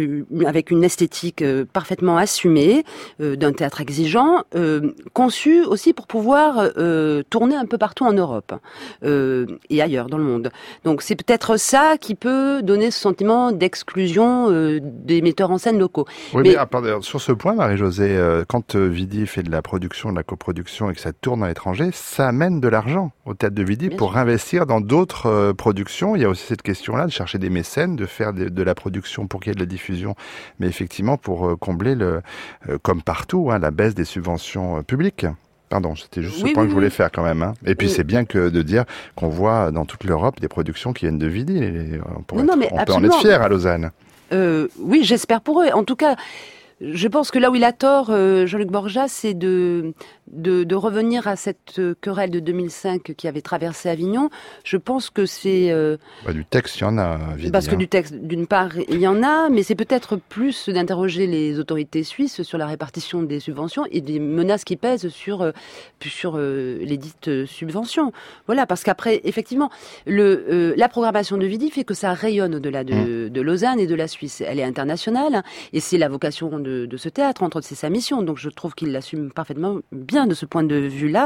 avec une esthétique parfaitement assumée, euh, d'un théâtre exigeant, euh, conçu aussi aussi pour pouvoir euh, tourner un peu partout en Europe euh, et ailleurs dans le monde. Donc c'est peut-être ça qui peut donner ce sentiment d'exclusion euh, des metteurs en scène locaux. Oui, mais, mais attendez, sur ce point, Marie-Josée, euh, quand euh, Vidi fait de la production, de la coproduction et que ça tourne à l'étranger, ça amène de l'argent au théâtre de Vidi pour sûr. investir dans d'autres euh, productions. Il y a aussi cette question-là de chercher des mécènes, de faire de, de la production pour qu'il y ait de la diffusion, mais effectivement pour euh, combler, le, euh, comme partout, hein, la baisse des subventions euh, publiques. Pardon, c'était juste oui, ce point oui, que je voulais oui. faire quand même. Hein. Et puis oui. c'est bien que de dire qu'on voit dans toute l'Europe des productions qui viennent de Vidi. Et on, non, non, être, on peut en être fier à Lausanne. Euh, oui, j'espère pour eux. En tout cas, je pense que là où il a tort, euh, Jean-Luc Borja, c'est de, de, de revenir à cette querelle de deux mille cinq qui avait traversé Avignon. Je pense que c'est... Euh, bah, du texte, il y en a, Vidi, parce que hein. du texte, d'une part, il y en a, mais c'est peut-être plus d'interroger les autorités suisses sur la répartition des subventions et des menaces qui pèsent sur, euh, sur euh, les dites subventions. Voilà, parce qu'après, effectivement, le, euh, la programmation de Vidi fait que ça rayonne au-delà de, mmh. de Lausanne et de la Suisse. Elle est internationale, hein, et c'est la vocation de De, de ce théâtre, entre c'est sa mission, donc je trouve qu'il l'assume parfaitement bien de ce point de vue-là,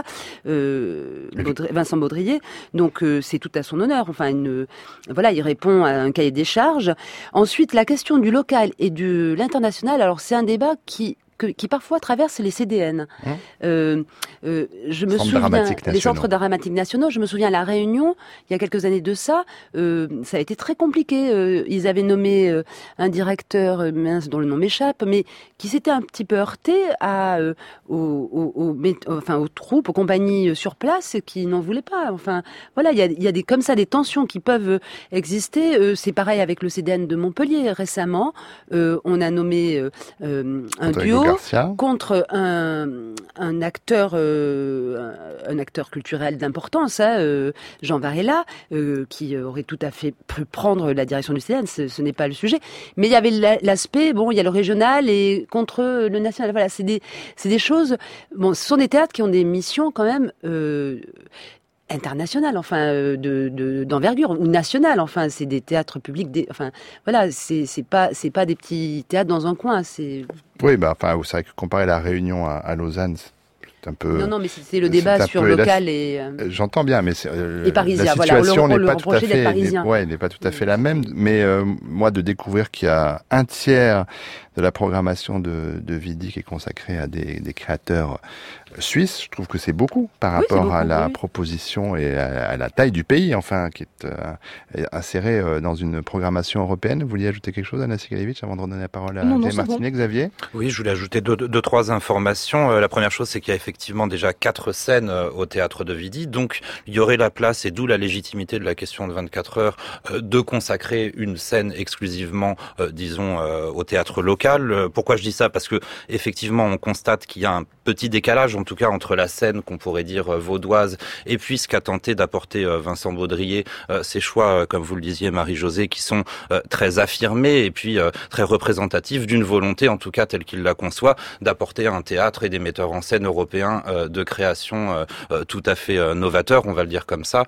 euh, Baudry, Vincent Baudrier, donc euh, c'est tout à son honneur, enfin une, voilà, il répond à un cahier des charges. Ensuite, la question du local et de l'international, alors c'est un débat qui Que, qui parfois traverse les C D N. Mmh. Euh, euh, je me Centre souviens, les centres dramatiques nationaux, je me souviens à La Réunion, il y a quelques années de ça, euh, ça a été très compliqué. Euh, ils avaient nommé euh, un directeur, euh, mince, dont le nom m'échappe, mais qui s'était un petit peu heurté à, euh, aux, aux, aux, enfin, aux troupes, aux compagnies sur place qui n'en voulaient pas. Enfin, voilà, il y a, il y a des, comme ça des tensions qui peuvent exister. Euh, c'est pareil avec le C D N de Montpellier. Récemment, euh, on a nommé euh, un duo Garcia. contre un, un acteur, euh, un acteur culturel d'importance, hein, euh, Jean Varela, euh, qui aurait tout à fait pu prendre la direction du C D N. Ce, ce n'est pas le sujet. Mais il y avait l'aspect, bon, il y a le régional et contre le national. Voilà, c'est des, c'est des choses. Bon, ce sont des théâtres qui ont des missions quand même. Euh, international, enfin de, de d'envergure ou national, enfin c'est des théâtres publics, des, enfin voilà, c'est c'est pas c'est pas des petits théâtres dans un coin, c'est. Oui, bah enfin c'est vrai que comparer la Réunion à, à Lausanne, c'est un peu. Non non, mais c'est le débat sur local et. Euh... J'entends bien, mais c'est, euh, et parisien, la situation voilà, n'est pas tout à fait, n'est, ouais, n'est pas tout à fait la même. Mais euh, moi de découvrir qu'il y a un tiers de la programmation de, de Vidi qui est consacrée à des, des créateurs suisses, je trouve que c'est beaucoup par rapport oui, beaucoup, à la oui. proposition et à, à la taille du pays, enfin, qui est euh, insérée euh, dans une programmation européenne. Vous vouliez ajouter quelque chose, Anna Sigalevitch, avant de redonner la parole à Xavier Martinet, bon. Xavier ? Oui, je voulais ajouter deux, deux, deux trois informations. Euh, la première chose, c'est qu'il y a effectivement déjà quatre scènes euh, au théâtre de Vidi, donc il y aurait la place, et d'où la légitimité de la question de vingt-quatre heures, euh, de consacrer une scène exclusivement, euh, disons, euh, au théâtre local. Pourquoi je dis ça ? Parce que effectivement, on constate qu'il y a un petit décalage, en tout cas, entre la scène qu'on pourrait dire vaudoise et puis ce qu'a tenté d'apporter Vincent Baudrier, ses choix, comme vous le disiez, Marie-Josée, qui sont très affirmés et puis très représentatifs d'une volonté, en tout cas telle qu'il la conçoit, d'apporter un théâtre et des metteurs en scène européens de création tout à fait novateurs, on va le dire comme ça,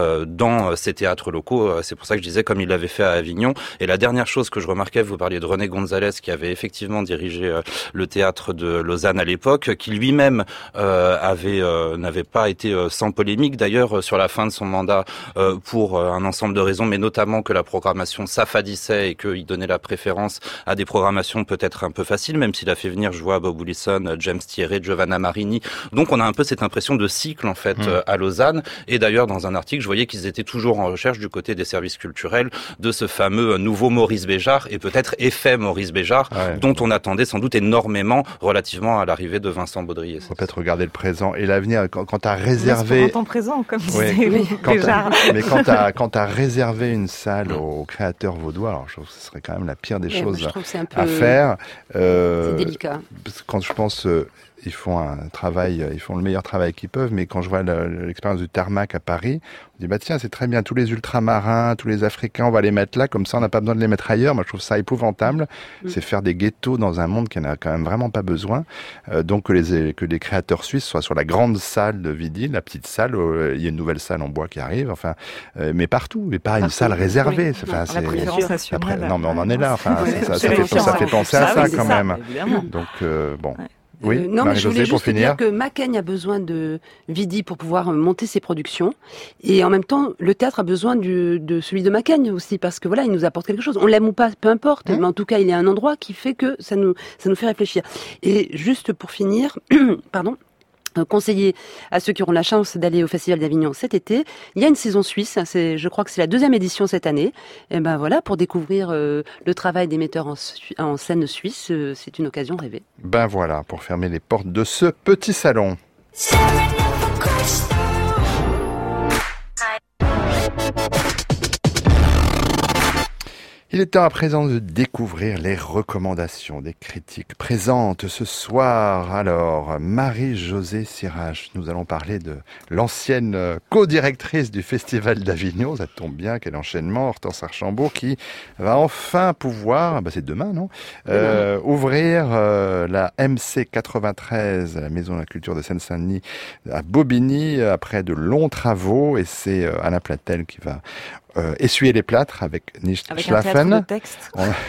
dans ces théâtres locaux. C'est pour ça que je disais, comme il l'avait fait à Avignon. Et la dernière chose que je remarquais, vous parliez de René Gonzalez, qui avait effectivement dirigé euh, le théâtre de Lausanne à l'époque, qui lui-même euh, avait euh, n'avait pas été euh, sans polémique d'ailleurs euh, sur la fin de son mandat euh, pour euh, un ensemble de raisons, mais notamment que la programmation s'affadissait et qu'il donnait la préférence à des programmations peut-être un peu faciles, même s'il a fait venir, je vois, Bob Willison, James Thierry, Giovanna Marini. Donc on a un peu cette impression de cycle en fait mmh. euh, à Lausanne. Et d'ailleurs dans un article, je voyais qu'ils étaient toujours en recherche du côté des services culturels de ce fameux nouveau Maurice Béjart et peut-être effet Maurice Béjart, ouais. dont on attendait sans doute énormément relativement à l'arrivée de Vincent Baudrier. On peut peut-être regarder le présent et l'avenir. Quand, quand tu as réservé... En temps présent, comme ouais, disait quand Béjart. Mais quand tu as quand t'as réservé une salle aux créateurs vaudois, alors je trouve que ce serait quand même la pire des ouais, choses un peu... à faire. Euh, c'est délicat. Quand je pense... Euh, ils font un travail, ils font le meilleur travail qu'ils peuvent, mais quand je vois le, l'expérience du Tarmac à Paris, on dit bah tiens c'est très bien, tous les ultramarins, tous les Africains, on va les mettre là, comme ça on n'a pas besoin de les mettre ailleurs. Moi je trouve ça épouvantable, mmh. c'est faire des ghettos dans un monde qui n'en a quand même vraiment pas besoin. Euh, donc que les que les créateurs suisses soient sur la grande salle de Vidi, la petite salle, euh, il y a une nouvelle salle en bois qui arrive, enfin, euh, mais partout, et pas partout. Une salle réservée. Oui. Enfin, non, c'est, la préférence nationale. Après, non mais on en est là, enfin, ouais, ça, ça, ça, fait, ça fait penser à ça, ça quand ça, même. évidemment. Donc euh, bon. Ouais. Oui, euh, non, mais je Marie-Josée, voulais pour juste finir. dire que Macaigne a besoin de Vidi pour pouvoir monter ses productions. Et en même temps, le théâtre a besoin du, de celui de Macaigne aussi, parce que voilà, il nous apporte quelque chose. On l'aime ou pas, peu importe, mmh. mais en tout cas, il est un endroit qui fait que ça nous, ça nous fait réfléchir. Et juste pour finir, pardon, conseiller à ceux qui auront la chance d'aller au Festival d'Avignon cet été. Il y a une saison suisse, c'est, je crois que c'est la deuxième édition cette année. Et ben voilà, pour découvrir euh, le travail des metteurs en, en scène suisse, euh, c'est une occasion rêvée. Ben voilà, pour fermer les portes de ce petit salon. Il est temps à présent de découvrir les recommandations des critiques présentes ce soir. Alors, Marie-Josée Sirach, nous allons parler de l'ancienne co-directrice du Festival d'Avignon. Ça tombe bien, quel enchaînement, Hortense Archambault, qui va enfin pouvoir, bah c'est demain, non euh, ouvrir euh, la M C quatre-vingt-treize, la Maison de la Culture de Seine-Saint-Denis, à Bobigny, après de longs travaux. Et c'est euh, Alain Platel qui va Euh, essuyer les plâtres avec Nicht avec Schlafen. Un théâtre de texte.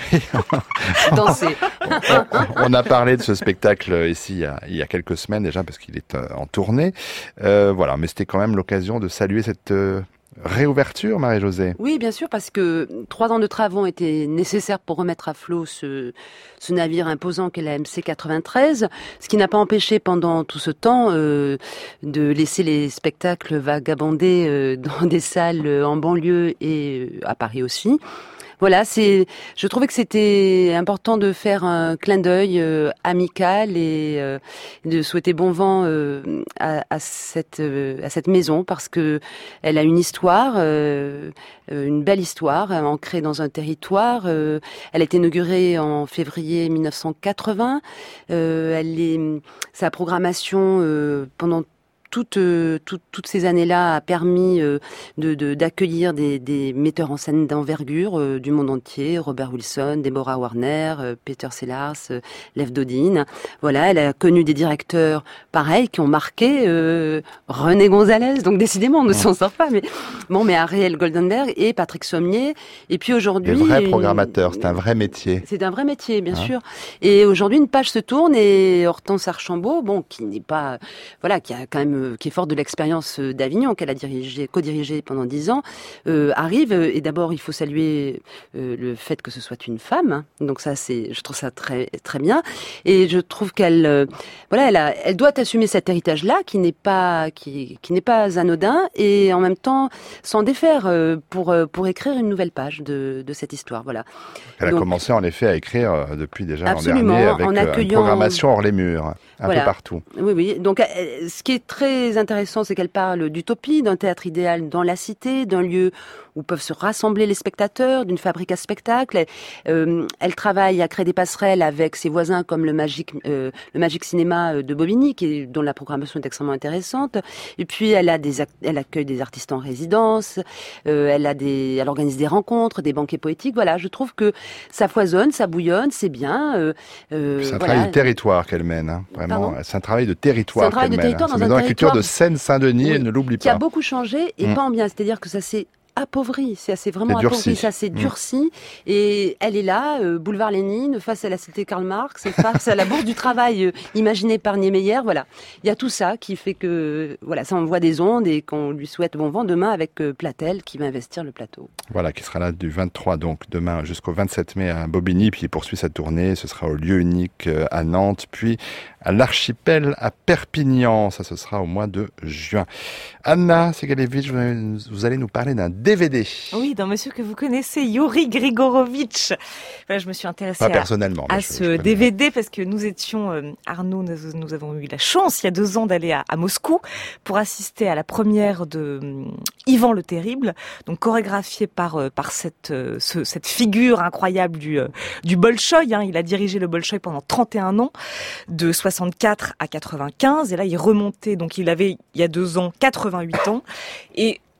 On... Danser. on, on a parlé de ce spectacle ici il y a, il y a quelques semaines déjà parce qu'il est euh, en tournée. Euh, voilà, mais c'était quand même l'occasion de saluer cette euh, réouverture, Marie-Josée. Oui, bien sûr, parce que trois ans de travaux ont été nécessaires pour remettre à flot ce, ce navire imposant qu'est la M C quatre-vingt-treize, ce qui n'a pas empêché pendant tout ce temps euh, de laisser les spectacles vagabonder euh, dans des salles en banlieue et euh, à Paris aussi. Voilà, c'est. Je trouvais que c'était important de faire un clin d'œil euh, amical et euh, de souhaiter bon vent euh, à, à cette euh, à cette maison parce que elle a une histoire, euh, une belle histoire ancrée dans un territoire. Euh, elle a été inaugurée en février mille neuf cent quatre-vingts. Euh, elle est sa programmation euh, pendant Toutes, toutes, toutes ces années-là a permis euh, de, de, d'accueillir des, des metteurs en scène d'envergure euh, du monde entier, Robert Wilson, Deborah Warner, euh, Peter Sellars, euh, Lev Dodin. Voilà, elle a connu des directeurs pareils qui ont marqué euh, René Gonzalez, donc décidément on ne s'en sort pas, mais bon, mais Ariel Goldenberg et Patrick Sommier. Et puis aujourd'hui, des vrais une... programmateurs, c'est un vrai métier. C'est un vrai métier, bien hein sûr. Et aujourd'hui, une page se tourne et Hortense Archambault, bon, qui n'est pas, voilà, qui a quand même qui est forte de l'expérience d'Avignon, qu'elle a dirigé, co-dirigé pendant dix ans, euh, arrive. Et d'abord, il faut saluer euh, le fait que ce soit une femme. Hein. Donc ça, c'est, je trouve ça très très bien. Et je trouve qu'elle, euh, voilà, elle, a, elle doit assumer cet héritage-là, qui n'est pas qui, qui n'est pas anodin, et en même temps s'en défaire euh, pour pour écrire une nouvelle page de de cette histoire. Voilà. Elle Donc, a commencé en effet à écrire euh, depuis déjà l'an absolument, dernier avec en accueillant... une programmation hors les murs, un voilà. peu partout. Oui, oui. Donc, euh, ce qui est très intéressant, c'est qu'elle parle d'utopie, d'un théâtre idéal dans la cité, d'un lieu où peuvent se rassembler les spectateurs, d'une fabrique à spectacle. Elle, euh, elle travaille à créer des passerelles avec ses voisins comme le Magic, euh, le Magic Cinéma de Bobigny, qui est, dont la programmation est extrêmement intéressante. Et puis, elle a des, elle accueille des artistes en résidence. Euh, elle a des, elle organise des rencontres, des banquets poétiques. Voilà, je trouve que ça foisonne, ça bouillonne, c'est bien. Euh, euh, c'est un voilà. travail de territoire qu'elle mène, hein, vraiment. Pardon C'est un travail de territoire travail qu'elle de mène. territoire Hein. dans, dans un la culture de territoire Seine-Saint-Denis, oui, elle ne l'oublie qui pas. Qui a beaucoup changé et mmh. pas en bien, c'est-à-dire que ça s'est appauvri, c'est assez vraiment appauvri, ça s'est durci. Mmh. Et elle est là, euh, boulevard Lénine, face à la cité Karl Marx, face à la bourse du travail euh, imaginée par Niemeyer. Voilà, il y a tout ça qui fait que voilà, ça envoie des ondes et qu'on lui souhaite bon vent demain avec euh, Platel qui va investir le plateau. Voilà, qui sera là du vingt-trois donc demain jusqu'au vingt-sept mai à Bobigny, puis il poursuit sa tournée. Ce sera au lieu unique euh, à Nantes, puis à l'Archipel à Perpignan. Ça, ce sera au mois de juin. Anna Segalevitch, vous allez nous parler d'un D V D. Oui, d'un monsieur que vous connaissez, Yuri Grigorovitch. Enfin, je me suis intéressée Pas personnellement, à, à je, ce je D V D parce que nous étions, euh, Arnaud, nous, nous avons eu la chance il y a deux ans d'aller à, à Moscou pour assister à la première de euh, Ivan le Terrible, donc chorégraphié par euh, par cette euh, ce, cette figure incroyable du euh, du Bolchoï. Hein. Il a dirigé le Bolchoï pendant trente et un ans, de soixante-quatre à quatre-vingt-quinze, et là il remontait, donc il avait il y a deux ans quatre-vingt-huit ans, et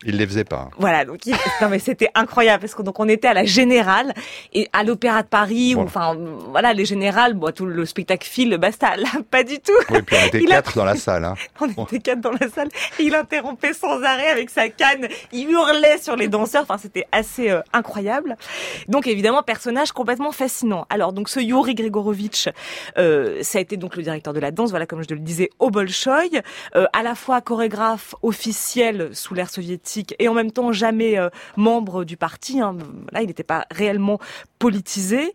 Il les faisait pas. Voilà, donc il... non mais c'était incroyable parce que donc on était à la Générale et à l'Opéra de Paris, Bon. où, enfin voilà les Générales, bon, tout le spectacle file, basta, là pas du tout. Oui, puis on était Il a- quatre dans la salle. Hein. On Bon. était quatre dans la salle et il interrompait sans arrêt avec sa canne, il hurlait sur les danseurs, enfin c'était assez euh, incroyable. Donc évidemment personnage complètement fascinant. Alors donc ce Yuri Grigorovitch, euh, ça a été donc le directeur de la danse, voilà comme je le disais au Bolchoï, euh, à la fois chorégraphe officiel sous l'ère soviétique et en même temps jamais euh, membre du parti. Hein. Là il n'était pas réellement politisé.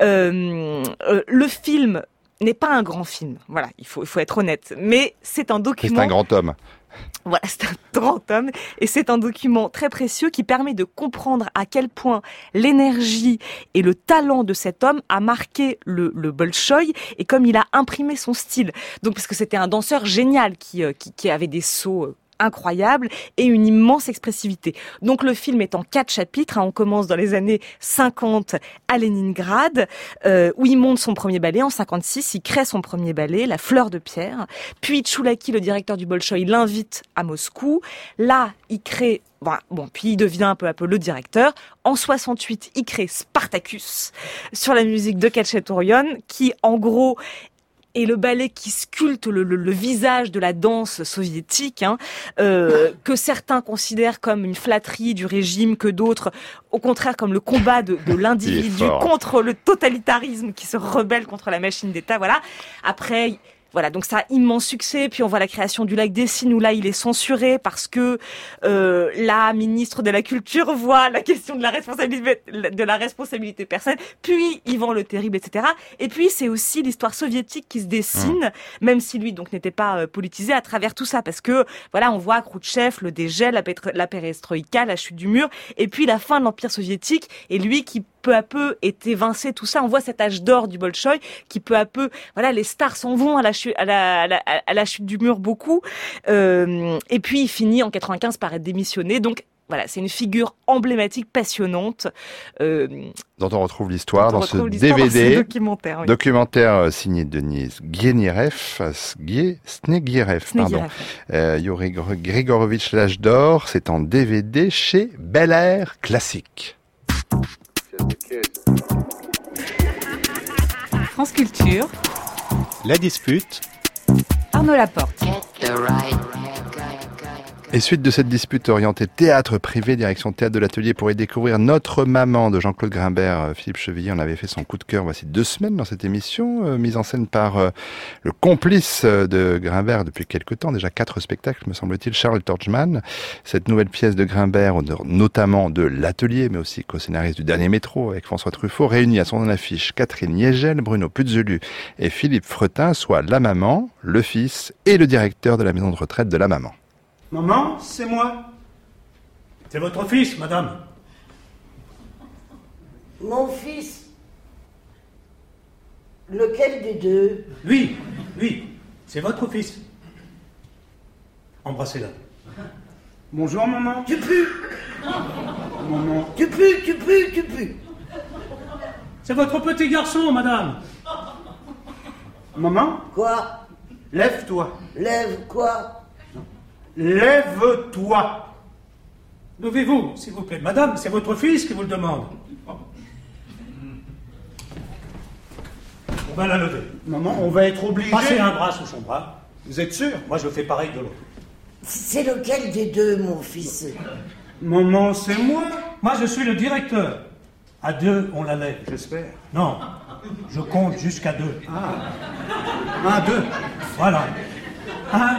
Euh, euh, le film n'est pas un grand film, voilà, il faut, il faut être honnête, mais c'est un document... C'est un grand homme. Voilà, c'est un grand homme et c'est un document très précieux qui permet de comprendre à quel point l'énergie et le talent de cet homme a marqué le, le Bolchoï et comme il a imprimé son style. Donc parce que c'était un danseur génial qui, euh, qui, qui avait des sauts euh, incroyable et une immense expressivité. Donc le film est en quatre chapitres. Hein, on commence dans les années cinquante à Leningrad, euh, où il monte son premier ballet. En cinquante-six, il crée son premier ballet, La Fleur de Pierre. Puis Tchoulaki, le directeur du Bolchoï, l'invite à Moscou. Là, il crée... Bon, bon, puis il devient un peu à peu le directeur. En soixante-huit, il crée Spartacus sur la musique de Khachaturian, qui en gros et le ballet qui sculpte le, le, le visage de la danse soviétique, hein, euh, que certains considèrent comme une flatterie du régime, que d'autres, au contraire, comme le combat de, de l'individu contre le totalitarisme qui se rebelle contre la machine d'État. Voilà. Après... Voilà, donc ça a immense succès. Puis on voit la création du Lac des Cygnes où là il est censuré parce que euh, la ministre de la Culture voit la question de la responsabilité de la responsabilité personnelle. Puis Ivan le Terrible, et cetera. Et puis c'est aussi l'histoire soviétique qui se dessine, mmh. même si lui donc n'était pas euh, politisé à travers tout ça, parce que voilà, on voit Khrouchtchev, le dégel, la, pétr- la perestroïka, la chute du mur, et puis la fin de l'Empire soviétique. Et lui qui peu à peu est évincé, tout ça. On voit cet âge d'or du Bolchoï qui peu à peu, voilà, les stars s'en vont à la chute, à la, à la, à la chute du mur beaucoup. Euh, et puis il finit en quatre-vingt-quinze par être démissionné. Donc voilà, c'est une figure emblématique, passionnante. Euh, dont on retrouve l'histoire dans ce l'histoire D V D, dans ce documentaire, oui. documentaire signé Denis Guénierev, Snegierev, pardon. Euh, Yuri Grigorovitch, l'âge d'or, c'est en D V D chez Bel Air Classique. France Culture. La dispute. Arnaud Laporte. Et suite de cette dispute orientée théâtre privé, direction théâtre de l'Atelier pour y découvrir Notre Maman de Jean-Claude Grimbert. Philippe Chevilly en avait fait son coup de cœur voici deux semaines dans cette émission, euh, mise en scène par euh, le complice de Grimbert depuis quelque temps, déjà quatre spectacles me semble-t-il, Charles Torchman. Cette nouvelle pièce de Grimbert, notamment de l'Atelier, mais aussi co-scénariste du Dernier Métro avec François Truffaut, réunit à son affiche Catherine Niégel, Bruno Puzelu et Philippe Fretin, soit la maman, le fils et le directeur de la maison de retraite de la maman. Maman, c'est moi. C'est votre fils, madame. Mon fils. Lequel des deux? Lui, lui, c'est votre fils. Embrassez-la. Bonjour, maman. Tu pues. Maman. Tu pues, tu pues, tu pues. C'est votre petit garçon, madame. Maman. Quoi? Lève-toi. Lève quoi? Lève-toi. Levez-vous, s'il vous plaît. Madame, c'est votre fils qui vous le demande. On va la lever. Maman, on va être obligé... Passez un bras sous son bras. Vous êtes sûr? Moi, je fais pareil de l'autre. C'est lequel des deux, mon fils? Maman, c'est moi. Moi, je suis le directeur. À deux, on la lève. J'espère. Non, je compte jusqu'à deux. Ah. Un, deux. Voilà. Un...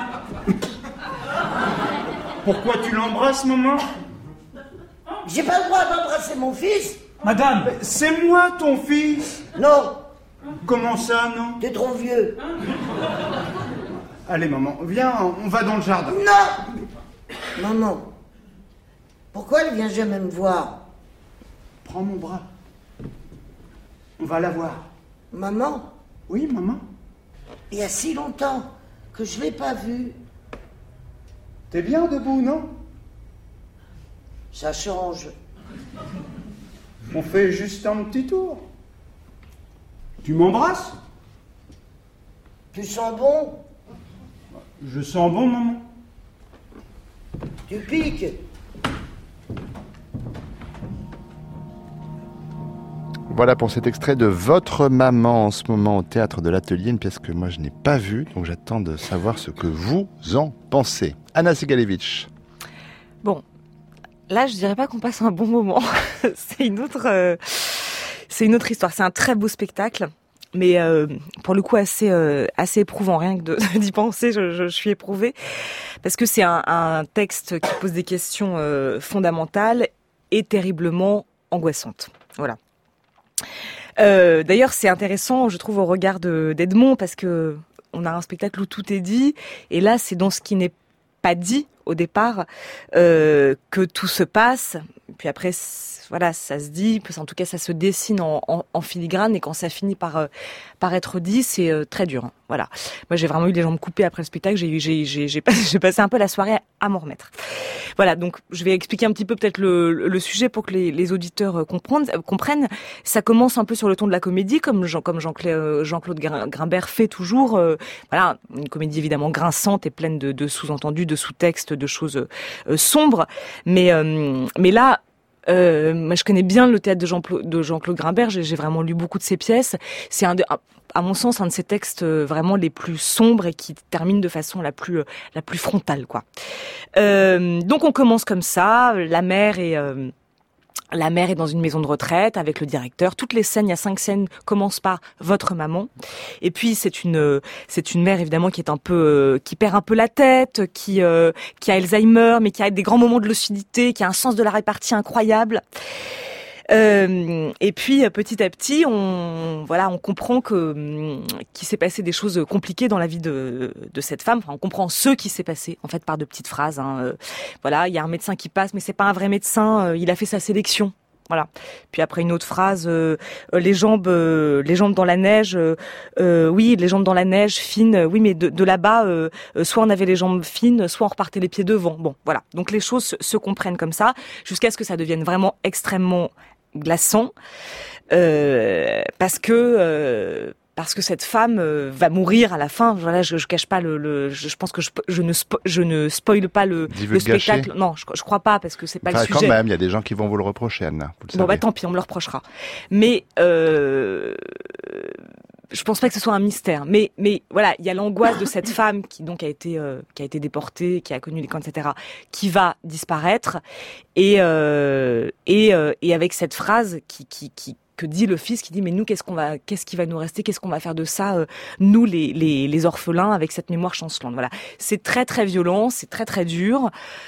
Pourquoi tu l'embrasses, maman? J'ai pas le droit d'embrasser mon fils. Madame, c'est moi ton fils. Non. Comment ça, non? T'es trop vieux. Allez, maman, viens, on va dans le jardin. Non. Maman, pourquoi elle vient jamais me voir? Prends mon bras. On va la voir. Maman? Oui, maman. Il y a si longtemps que je l'ai pas vue. T'es bien debout, non? Ça change. On fait juste un petit tour. Tu m'embrasses? Tu sens bon? Je sens bon, maman. Tu piques? Voilà pour cet extrait de Votre maman en ce moment au Théâtre de l'Atelier, une pièce que moi je n'ai pas vue, donc j'attends de savoir ce que vous en pensez. Anna Segalevitch. Bon, là je dirais pas qu'on passe un bon moment, c'est une autre, euh, c'est une autre histoire, c'est un très beau spectacle. Mais euh, pour le coup assez euh, assez éprouvant, rien que de, d'y penser, je, je, je suis éprouvée parce que c'est un, un texte qui pose des questions euh, fondamentales et terriblement angoissantes. Voilà. Euh, d'ailleurs, c'est intéressant, je trouve, au regard de, d'Edmond, parce que on a un spectacle où tout est dit, et là, c'est dans ce qui n'est pas dit au départ euh, que tout se passe. Puis après, voilà, ça se dit, en tout cas, ça se dessine en, en, en filigrane, et quand ça finit par euh, par être dit, c'est euh, très dur. Hein, voilà. Moi, j'ai vraiment eu les jambes coupées après le spectacle. J'ai j'ai j'ai j'ai passé, j'ai passé un peu la soirée à m'en remettre. Voilà. Donc, je vais expliquer un petit peu peut-être le, le sujet pour que les, les auditeurs comprennent. comprennent. Ça commence un peu sur le ton de la comédie, comme Jean, comme Jean-Claude, Jean-Claude Grimbert fait toujours. Euh, voilà, une comédie évidemment grinçante et pleine de, de sous-entendus, de sous-textes, de choses euh, sombres. Mais euh, mais là. Euh, moi, je connais bien le théâtre de, Jean, de Jean-Claude Grimbert. J'ai, j'ai vraiment lu beaucoup de ses pièces. C'est un de, à mon sens, un de ses textes vraiment les plus sombres et qui termine de façon la plus, la plus frontale, quoi. Euh, donc, on commence comme ça. La mère est, euh, la mère est dans une maison de retraite avec le directeur. Toutes les scènes, il y a cinq scènes, commencent par votre maman. Et puis c'est une, c'est une mère évidemment qui est un peu, qui perd un peu la tête, qui, euh, qui a Alzheimer, mais qui a des grands moments de lucidité, qui a un sens de la répartie incroyable. Euh, et puis petit à petit, on voilà, on comprend que qu'il s'est passé des choses compliquées dans la vie de de cette femme. Enfin, on comprend ce qui s'est passé en fait par de petites phrases. Hein. Euh, voilà, il y a un médecin qui passe, mais c'est pas un vrai médecin. Euh, il a fait sa sélection. Voilà. Puis après une autre phrase, euh, les jambes, euh, les jambes dans la neige. Euh, euh, oui, les jambes dans la neige fines. Oui, mais de, de là-bas, euh, soit on avait les jambes fines, soit on repartait les pieds devant. Bon, voilà. Donc les choses se, se comprennent comme ça, jusqu'à ce que ça devienne vraiment extrêmement glaçant, euh, parce que euh, parce que cette femme euh, va mourir à la fin. Voilà, je, je cache pas le, le je, je pense que je, je ne spo, je ne spoile pas le, le spectacle. Non, je, je crois pas parce que c'est pas enfin, le sujet. Quand même, il y a des gens qui vont vous le reprocher, Anna. Vous le bon, bah tant pis, on me le reprochera. Mais euh, je pense pas que ce soit un mystère, mais mais voilà, il y a l'angoisse de cette femme qui donc a été euh, qui a été déportée, qui a connu les camps, et cetera, qui va disparaître et euh, et euh, et avec cette phrase qui qui qui que dit le fils, qui dit mais nous qu'est-ce qu'on va qu'est-ce qui va nous rester, qu'est-ce qu'on va faire de ça, euh, nous les les les orphelins avec cette mémoire chancelante. Voilà, c'est très très violent, c'est très très dur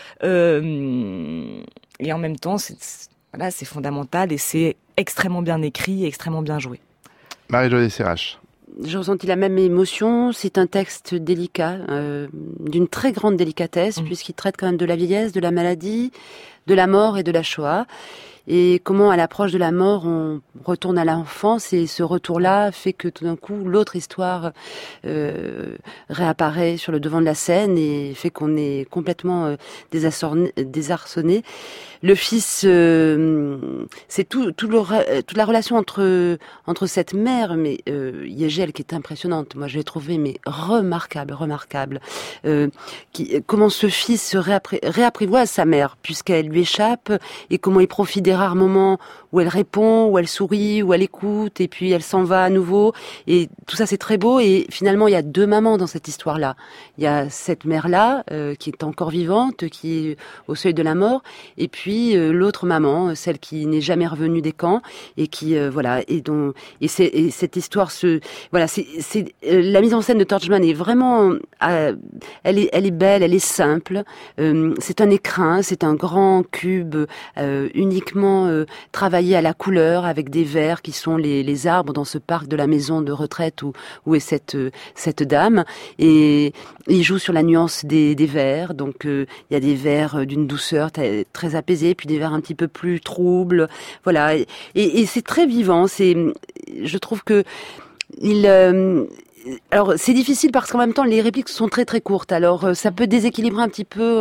euh, et en même temps c'est voilà, c'est fondamental et c'est extrêmement bien écrit et extrêmement bien joué. Marie-Josée Serrache. J'ai ressenti la même émotion. C'est un texte délicat, euh, d'une très grande délicatesse, mmh. puisqu'il traite quand même de la vieillesse, de la maladie, de la mort et de la Shoah. Et comment, à l'approche de la mort, on retourne à l'enfance, et ce retour-là fait que tout d'un coup, l'autre histoire euh, réapparaît sur le devant de la scène et fait qu'on est complètement euh, désarçonné. Le fils, euh, c'est tout, tout le, toute la relation entre entre cette mère, mais euh, Yegel, qui est impressionnante. Moi, je l'ai trouvée mais remarquable, remarquable. Euh, qui, comment ce fils se réappri- réapprivoise sa mère, puisqu'elle lui échappe, et comment il profite des rares moments où elle répond, où elle sourit, où elle écoute, et puis elle s'en va à nouveau. Et tout ça, c'est très beau. Et finalement, il y a deux mamans dans cette histoire-là. Il y a cette mère-là, euh, qui est encore vivante, qui est au seuil de la mort, et puis euh, l'autre maman, celle qui n'est jamais revenue des camps, et qui, euh, voilà, et dont, et, c'est, et cette histoire se, voilà, c'est, c'est euh, la mise en scène de Torchman est vraiment, euh, elle est, elle est belle, elle est simple. Euh, c'est un écrin, c'est un grand cube euh, uniquement euh, travaillé à la couleur, avec des verts qui sont les, les arbres dans ce parc de la maison de retraite où, où est cette, euh, cette dame. Et il joue sur la nuance des, des verts. Donc euh, il y a des verts d'une douceur t- très apaisée, puis des verts un petit peu plus troubles. Voilà. Et, et c'est très vivant. C'est, je trouve que il euh, alors c'est difficile parce qu'en même temps les répliques sont très très courtes. Alors ça peut déséquilibrer un petit peu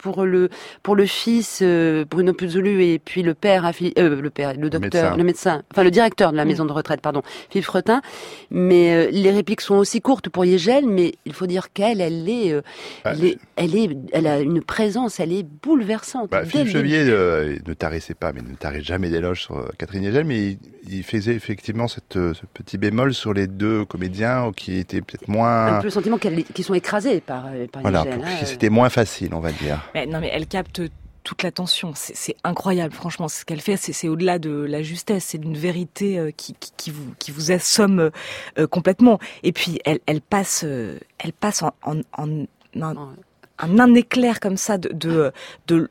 pour le pour le fils euh, Bruno Puzolu et puis le père, euh, le père, le docteur, médecin. le médecin, enfin le directeur de la maison de retraite, pardon, Philippe Fretin. Mais euh, les répliques sont aussi courtes pour Yegel, mais il faut dire qu'elle, elle est, euh, Ah, elle, est elle est, elle a une présence, elle est bouleversante. Bah, Dès Philippe le Chevillier euh, ne tarissait pas, mais ne tarissait jamais d'éloges sur euh, Catherine Yegel, mais il, il faisait effectivement cette, euh, ce petit bémol sur les deux comédiens qui étaient peut-être moins... un peu le sentiment qu'elle, qu'ils sont écrasés par, par Voilà, Yegel. pour hein, qui euh. c'était moins facile, on va dire. Mais non, mais elle capte toute l'attention. C'est, c'est incroyable, franchement. Ce qu'elle fait, c'est, c'est au-delà de la justesse. C'est d'une vérité euh, qui, qui, qui vous, qui vous assomme euh, complètement. Et puis, elle, elle passe, euh, elle passe en, en, en un, un, un éclair comme ça de, de, de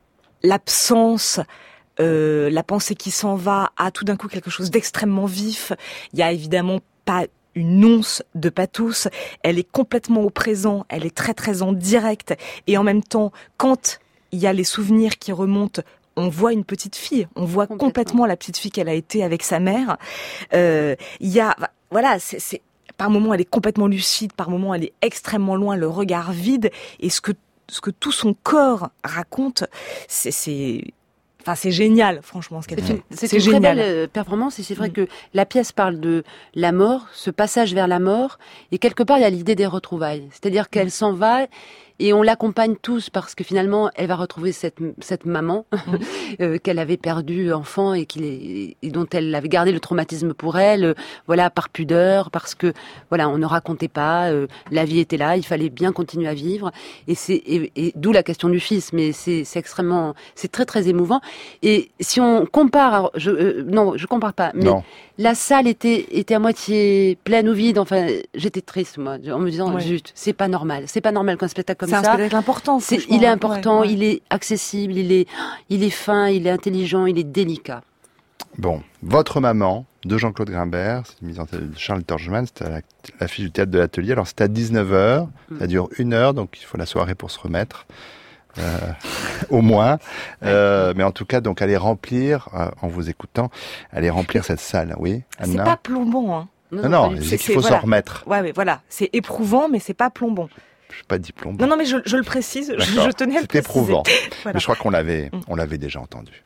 l'absence. Euh, la pensée qui s'en va à tout d'un coup quelque chose d'extrêmement vif. Il y a évidemment pas une once de pathos. Elle est complètement au présent. Elle est très très en direct. Et en même temps, quand il y a les souvenirs qui remontent, on voit une petite fille. On voit complètement, complètement la petite fille qu'elle a été avec sa mère. Euh, il y a, voilà, c'est, c'est, par moments elle est complètement lucide, par moments elle est extrêmement loin, le regard vide. Et ce que, ce que tout son corps raconte, c'est, c'est Enfin, c'est génial, franchement, ce qu'elle c'est fait. Une, c'est, c'est une génial. très belle performance, et c'est vrai mmh. que la pièce parle de la mort, ce passage vers la mort, et quelque part, il y a l'idée des retrouvailles. C'est-à-dire qu'elle mmh. s'en va, et on l'accompagne tous, parce que finalement, elle va retrouver cette, cette maman mmh. euh, qu'elle avait perdue enfant, et, qu'il est, et dont elle avait gardé le traumatisme pour elle, euh, voilà, par pudeur, parce que, voilà, on ne racontait pas, euh, la vie était là, il fallait bien continuer à vivre, et c'est, et, et d'où la question du fils, mais c'est, c'est extrêmement, c'est très très émouvant. Et si on compare, je, euh, non, je compare pas, mais non. La salle était était à moitié pleine ou vide. Enfin, j'étais triste moi, en me disant, ouais. zut, c'est pas normal, c'est pas normal qu'un spectacle comme c'est ça. C'est un spectacle important. C'est, il est important, ouais, ouais. il est accessible, il est, il est fin, il est intelligent, il est délicat. Bon, Votre maman de Jean-Claude Grimbert, c'est une mise en scène de Charles Torgman, c'était à l'affiche du théâtre de l'Atelier. Alors c'était à dix-neuf heures, mmh. ça dure une heure, donc il faut la soirée pour se remettre. Euh, au moins, euh, mais en tout cas, donc allez remplir, euh, en vous écoutant, allez remplir cette salle, oui. C'est Anna. Pas plombant, hein. Non, non, non c'est, qu'il faut voilà. s'en remettre. Ouais, mais voilà, c'est éprouvant, mais c'est pas plombant. Je n'ai pas dit plombant. Non, non, mais je, je le précise, je, je tenais à le préciser. C'est éprouvant, voilà. Mais je crois qu'on l'avait, mmh. on l'avait déjà entendu.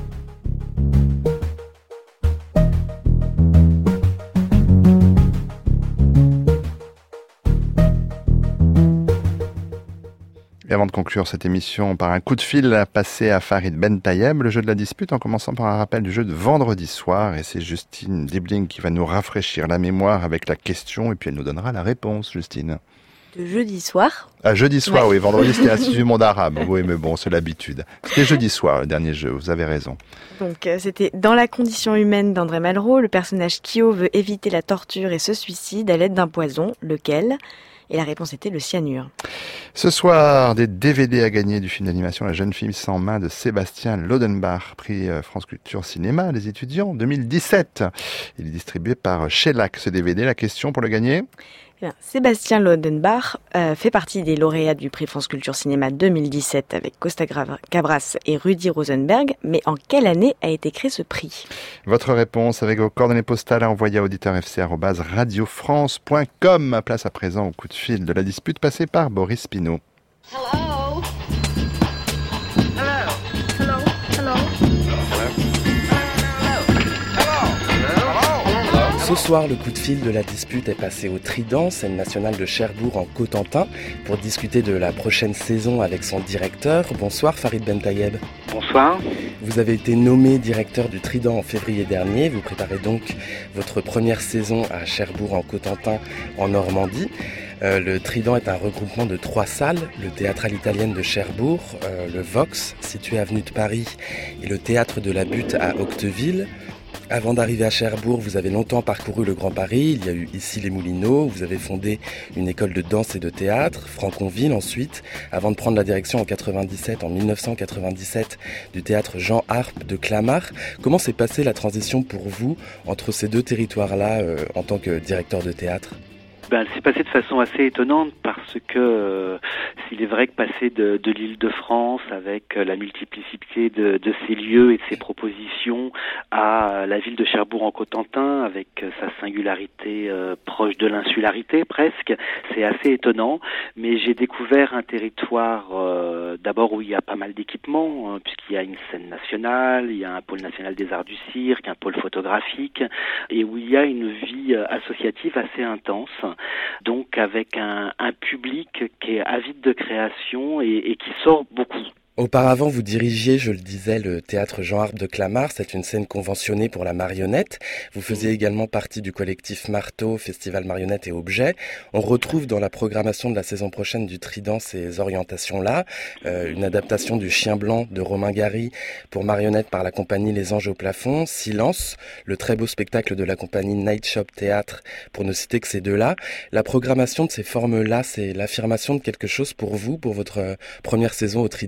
Et avant de conclure cette émission par un coup de fil passé à Farid Bentayeb, le jeu de la dispute, en commençant par un rappel du jeu de vendredi soir. Et c'est Justine Dibling qui va nous rafraîchir la mémoire avec la question et puis elle nous donnera la réponse, Justine. De jeudi soir. Ah, jeudi soir, ouais. Oui. Vendredi, c'était l'Institut Monde Arabe. Oui, mais bon, c'est l'habitude. C'était jeudi soir, le dernier jeu. Vous avez raison. Donc, euh, c'était Dans la condition humaine d'André Malraux. Le personnage Kyo veut éviter la torture et se suicide à l'aide d'un poison. Lequel ? Et la réponse était le cyanure. Ce soir, des D V D à gagner du film d'animation La jeune fille sans main de Sébastien Lodenbach, prix France Culture Cinéma, les étudiants, deux mille dix-sept. Il est distribué par Shellac, ce D V D. La question pour le gagner ? Bien, Sébastien Lodenbach euh, fait partie des lauréats du prix France Culture Cinéma deux mille dix-sept avec Costa Gavras et Rudy Rosenberg. Mais en quelle année a été créé ce prix ? Votre réponse avec vos coordonnées postales à envoyer à auditeur f c arobase radio france point com. Place à présent au coup de fil de la dispute passée par Boris Pinault. Hello. Hello. Hello. Hello. Ce soir, le coup de fil de la dispute est passé au Trident, scène nationale de Cherbourg en Cotentin, pour discuter de la prochaine saison avec son directeur. Bonsoir Farid Bentayeb. Bonsoir. Vous avez été nommé directeur du Trident en février dernier. Vous préparez donc votre première saison à Cherbourg en Cotentin en Normandie. Euh, le Trident est un regroupement de trois salles, le Théâtre à l'Italienne de Cherbourg, euh, le Vox, situé avenue de Paris, et le Théâtre de la Butte à Octeville. Avant d'arriver à Cherbourg, vous avez longtemps parcouru le Grand Paris. Il y a eu ici les Moulineaux. Vous avez fondé une école de danse et de théâtre, Franconville ensuite, avant de prendre la direction en quatre-vingt-dix-sept, en dix-neuf cent quatre-vingt-dix-sept, du théâtre Jean Harpe de Clamart. Comment s'est passée la transition pour vous entre ces deux territoires-là euh, en tant que directeur de théâtre ? Ben, elle s'est passée de façon assez étonnante parce que euh, Il est vrai que passer de, de l'Île-de-France avec la multiplicité de, de ses lieux et de ses propositions à la ville de Cherbourg-en-Cotentin avec sa singularité euh, proche de l'insularité presque, c'est assez étonnant. Mais j'ai découvert un territoire euh, d'abord où il y a pas mal d'équipements, hein, puisqu'il y a une scène nationale, il y a un pôle national des arts du cirque, un pôle photographique, et où il y a une vie associative assez intense, donc avec un, un public qui est avide de création et, et qui sort beaucoup. Auparavant, vous dirigiez, je le disais, le théâtre Jean Arp de Clamart. C'est une scène conventionnée pour la marionnette. Vous faisiez également partie du collectif Marteau, Festival Marionnette et Objets. On retrouve dans la programmation de la saison prochaine du Trident ces orientations-là. Euh, une adaptation du Chien Blanc de Romain Gary pour marionnette par la compagnie Les Anges au plafond. Silence, le très beau spectacle de la compagnie Night Shop Théâtre, pour ne citer que ces deux-là. La programmation de ces formes-là, c'est l'affirmation de quelque chose pour vous, pour votre euh, première saison au Trident ?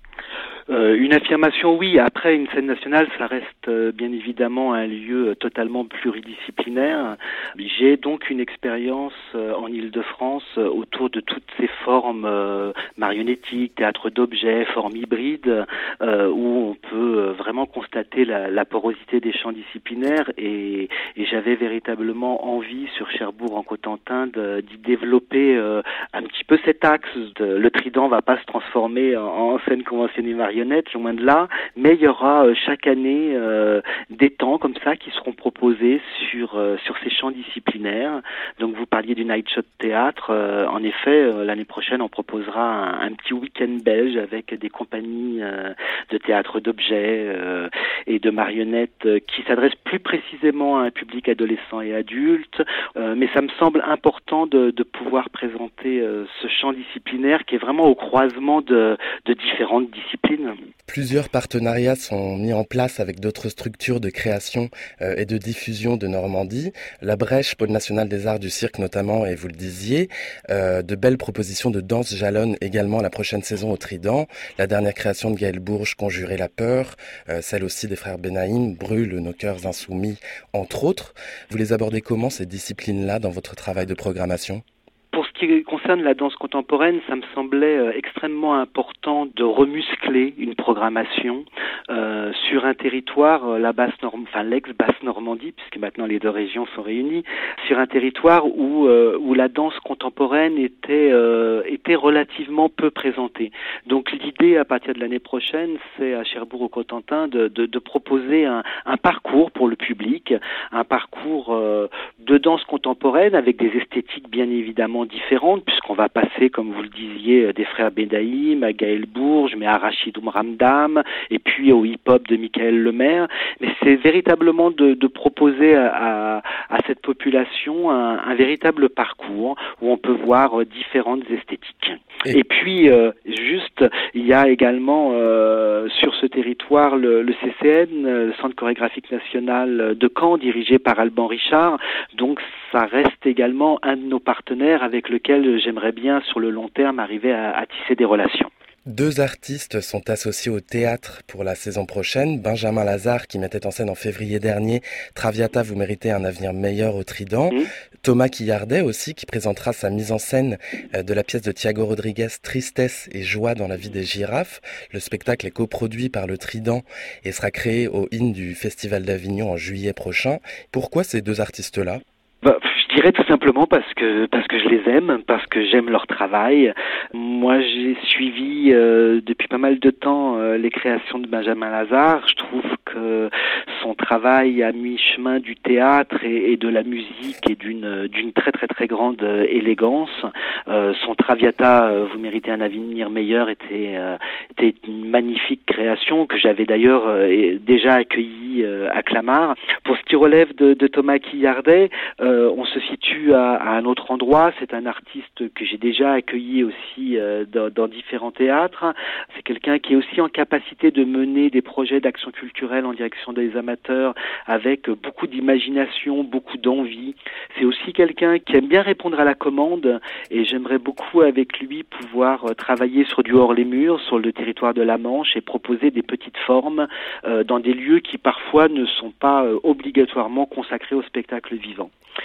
Euh, une affirmation, oui. Après, une scène nationale, ça reste euh, bien évidemment un lieu euh, totalement pluridisciplinaire. J'ai donc une expérience euh, en Île-de-France euh, autour de toutes ces formes euh, marionnettiques, théâtre d'objets, formes hybrides, euh, où on peut euh, vraiment constater la, la porosité des champs disciplinaires. Et, et j'avais véritablement envie, sur Cherbourg-en-Cotentin, de, d'y développer euh, un petit peu cet axe. De, le Trident va pas se transformer en, en scène conventionnée marionnette, loin de là, mais il y aura euh, chaque année euh, des temps comme ça qui seront proposés sur euh, sur ces champs disciplinaires. Donc vous parliez du Night Shop Théâtre, euh, en effet euh, l'année prochaine on proposera un, un petit week-end belge avec des compagnies euh, de théâtre d'objets euh, et de marionnettes euh, qui s'adressent plus précisément à un public adolescent et adulte, euh, mais ça me semble important de, de pouvoir présenter euh, ce champ disciplinaire qui est vraiment au croisement de, de différentes disciplines. Plusieurs partenariats sont mis en place avec d'autres structures de création euh, et de diffusion de Normandie. La Brèche, pôle national des arts du cirque notamment, et vous le disiez, euh, de belles propositions de danse jalonnent également la prochaine saison au Trident. La dernière création de Gaël Bourges, Conjurer la peur, euh, celle aussi des frères Benaïm, Brûle nos cœurs insoumis, entre autres. Vous les abordez comment, ces disciplines-là, dans votre travail de programmation ? Pour ce qui concerne la danse contemporaine, ça me semblait euh, extrêmement important de remuscler une programmation euh, sur un territoire, euh, la basse Norm- enfin l'ex-basse Normandie, puisque maintenant les deux régions sont réunies, sur un territoire où euh, où la danse contemporaine était euh, était relativement peu présentée. Donc l'idée à partir de l'année prochaine, c'est à Cherbourg-au-Cotentin de, de, de proposer un, un parcours pour le public, un parcours euh, de danse contemporaine avec des esthétiques bien évidemment différentes, puisqu'on va passer, comme vous le disiez, des frères Benaïm à Gaël Bourges, mais à Rachidoum Ramdam, et puis au hip-hop de Michael Lemaire. Mais c'est véritablement de, de proposer à, à, à cette population un, un véritable parcours où on peut voir différentes esthétiques. Et, et puis, euh, juste, il y a également euh, sur ce territoire le, le C C N, le Centre chorégraphique national de Caen, dirigé par Alban Richard. Donc, ça reste également un de nos partenaires avec lequel j'aimerais bien, sur le long terme, arriver à, à tisser des relations. Deux artistes sont associés au théâtre pour la saison prochaine. Benjamin Lazare, qui mettait en scène en février dernier Traviata, vous méritez un avenir meilleur au Trident. Mmh. Thomas Quillardet aussi, qui présentera sa mise en scène de la pièce de Thiago Rodriguez, Tristesse et joie dans la vie des girafes. Le spectacle est coproduit par le Trident et sera créé au I N du Festival d'Avignon en juillet prochain. Pourquoi ces deux artistes-là ? Bah, je dirais tout simplement parce que parce que je les aime, parce que j'aime leur travail. Moi, j'ai suivi euh, depuis pas mal de temps euh, les créations de Benjamin Lazare. Je trouve que son travail à mi-chemin du théâtre et, et de la musique est d'une d'une très très très grande euh, élégance. Euh, son Traviata, euh, vous méritez un avenir meilleur, était euh, était une magnifique création que j'avais d'ailleurs euh, déjà accueillie euh, à Clamart. Pour ce qui relève de, de Thomas Quillardet, euh, on se situe à, à un autre endroit. C'est un artiste que j'ai déjà accueilli aussi euh, dans, dans différents théâtres. C'est quelqu'un qui est aussi en capacité de mener des projets d'action culturelle en direction des amateurs avec beaucoup d'imagination, beaucoup d'envie. C'est aussi quelqu'un qui aime bien répondre à la commande et j'aimerais beaucoup avec lui pouvoir euh, travailler sur du hors les murs, sur le territoire de la Manche et proposer des petites formes euh, dans des lieux qui parfois ne sont pas euh, obligatoirement consacrés au spectacle vivant. Donc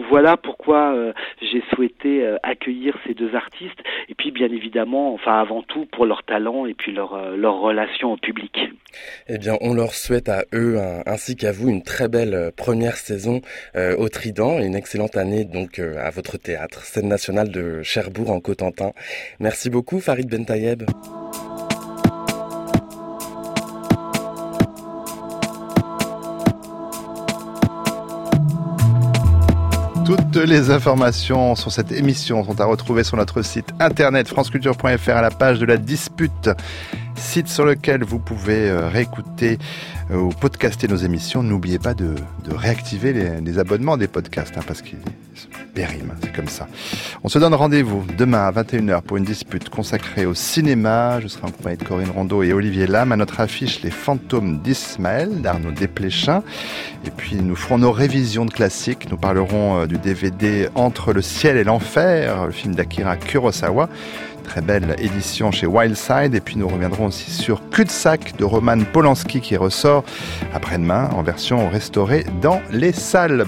voilà pourquoi euh, j'ai souhaité euh, accueillir ces deux artistes. Et puis bien évidemment, enfin avant tout pour leur talent et puis leur euh, leur relation au public. Eh bien, on leur souhaite à eux un, ainsi qu'à vous une très belle première saison euh, au Trident et une excellente année donc euh, à votre théâtre, Scène nationale de Cherbourg en Cotentin. Merci beaucoup Farid Bentayeb. Toutes les informations sur cette émission sont à retrouver sur notre site internet franceculture point f r à la page de la dispute, site sur lequel vous pouvez réécouter ou podcaster nos émissions. N'oubliez pas de, de réactiver les, les abonnements des podcasts, hein, parce qu'ils périment, c'est comme ça. On se donne rendez-vous demain à vingt et une heures pour une dispute consacrée au cinéma. Je serai en compagnie de Corinne Rondeau et Olivier Lam. À notre affiche, Les Fantômes d'Ismaël d'Arnaud Desplechin. Et puis nous ferons nos révisions de classiques. Nous parlerons du D V D Entre le ciel et l'enfer, le film d'Akira Kurosawa. Très belle édition chez Wildside. Et puis nous reviendrons aussi sur Cul-de-sac de Roman Polanski qui ressort après-demain en version restaurée dans les salles.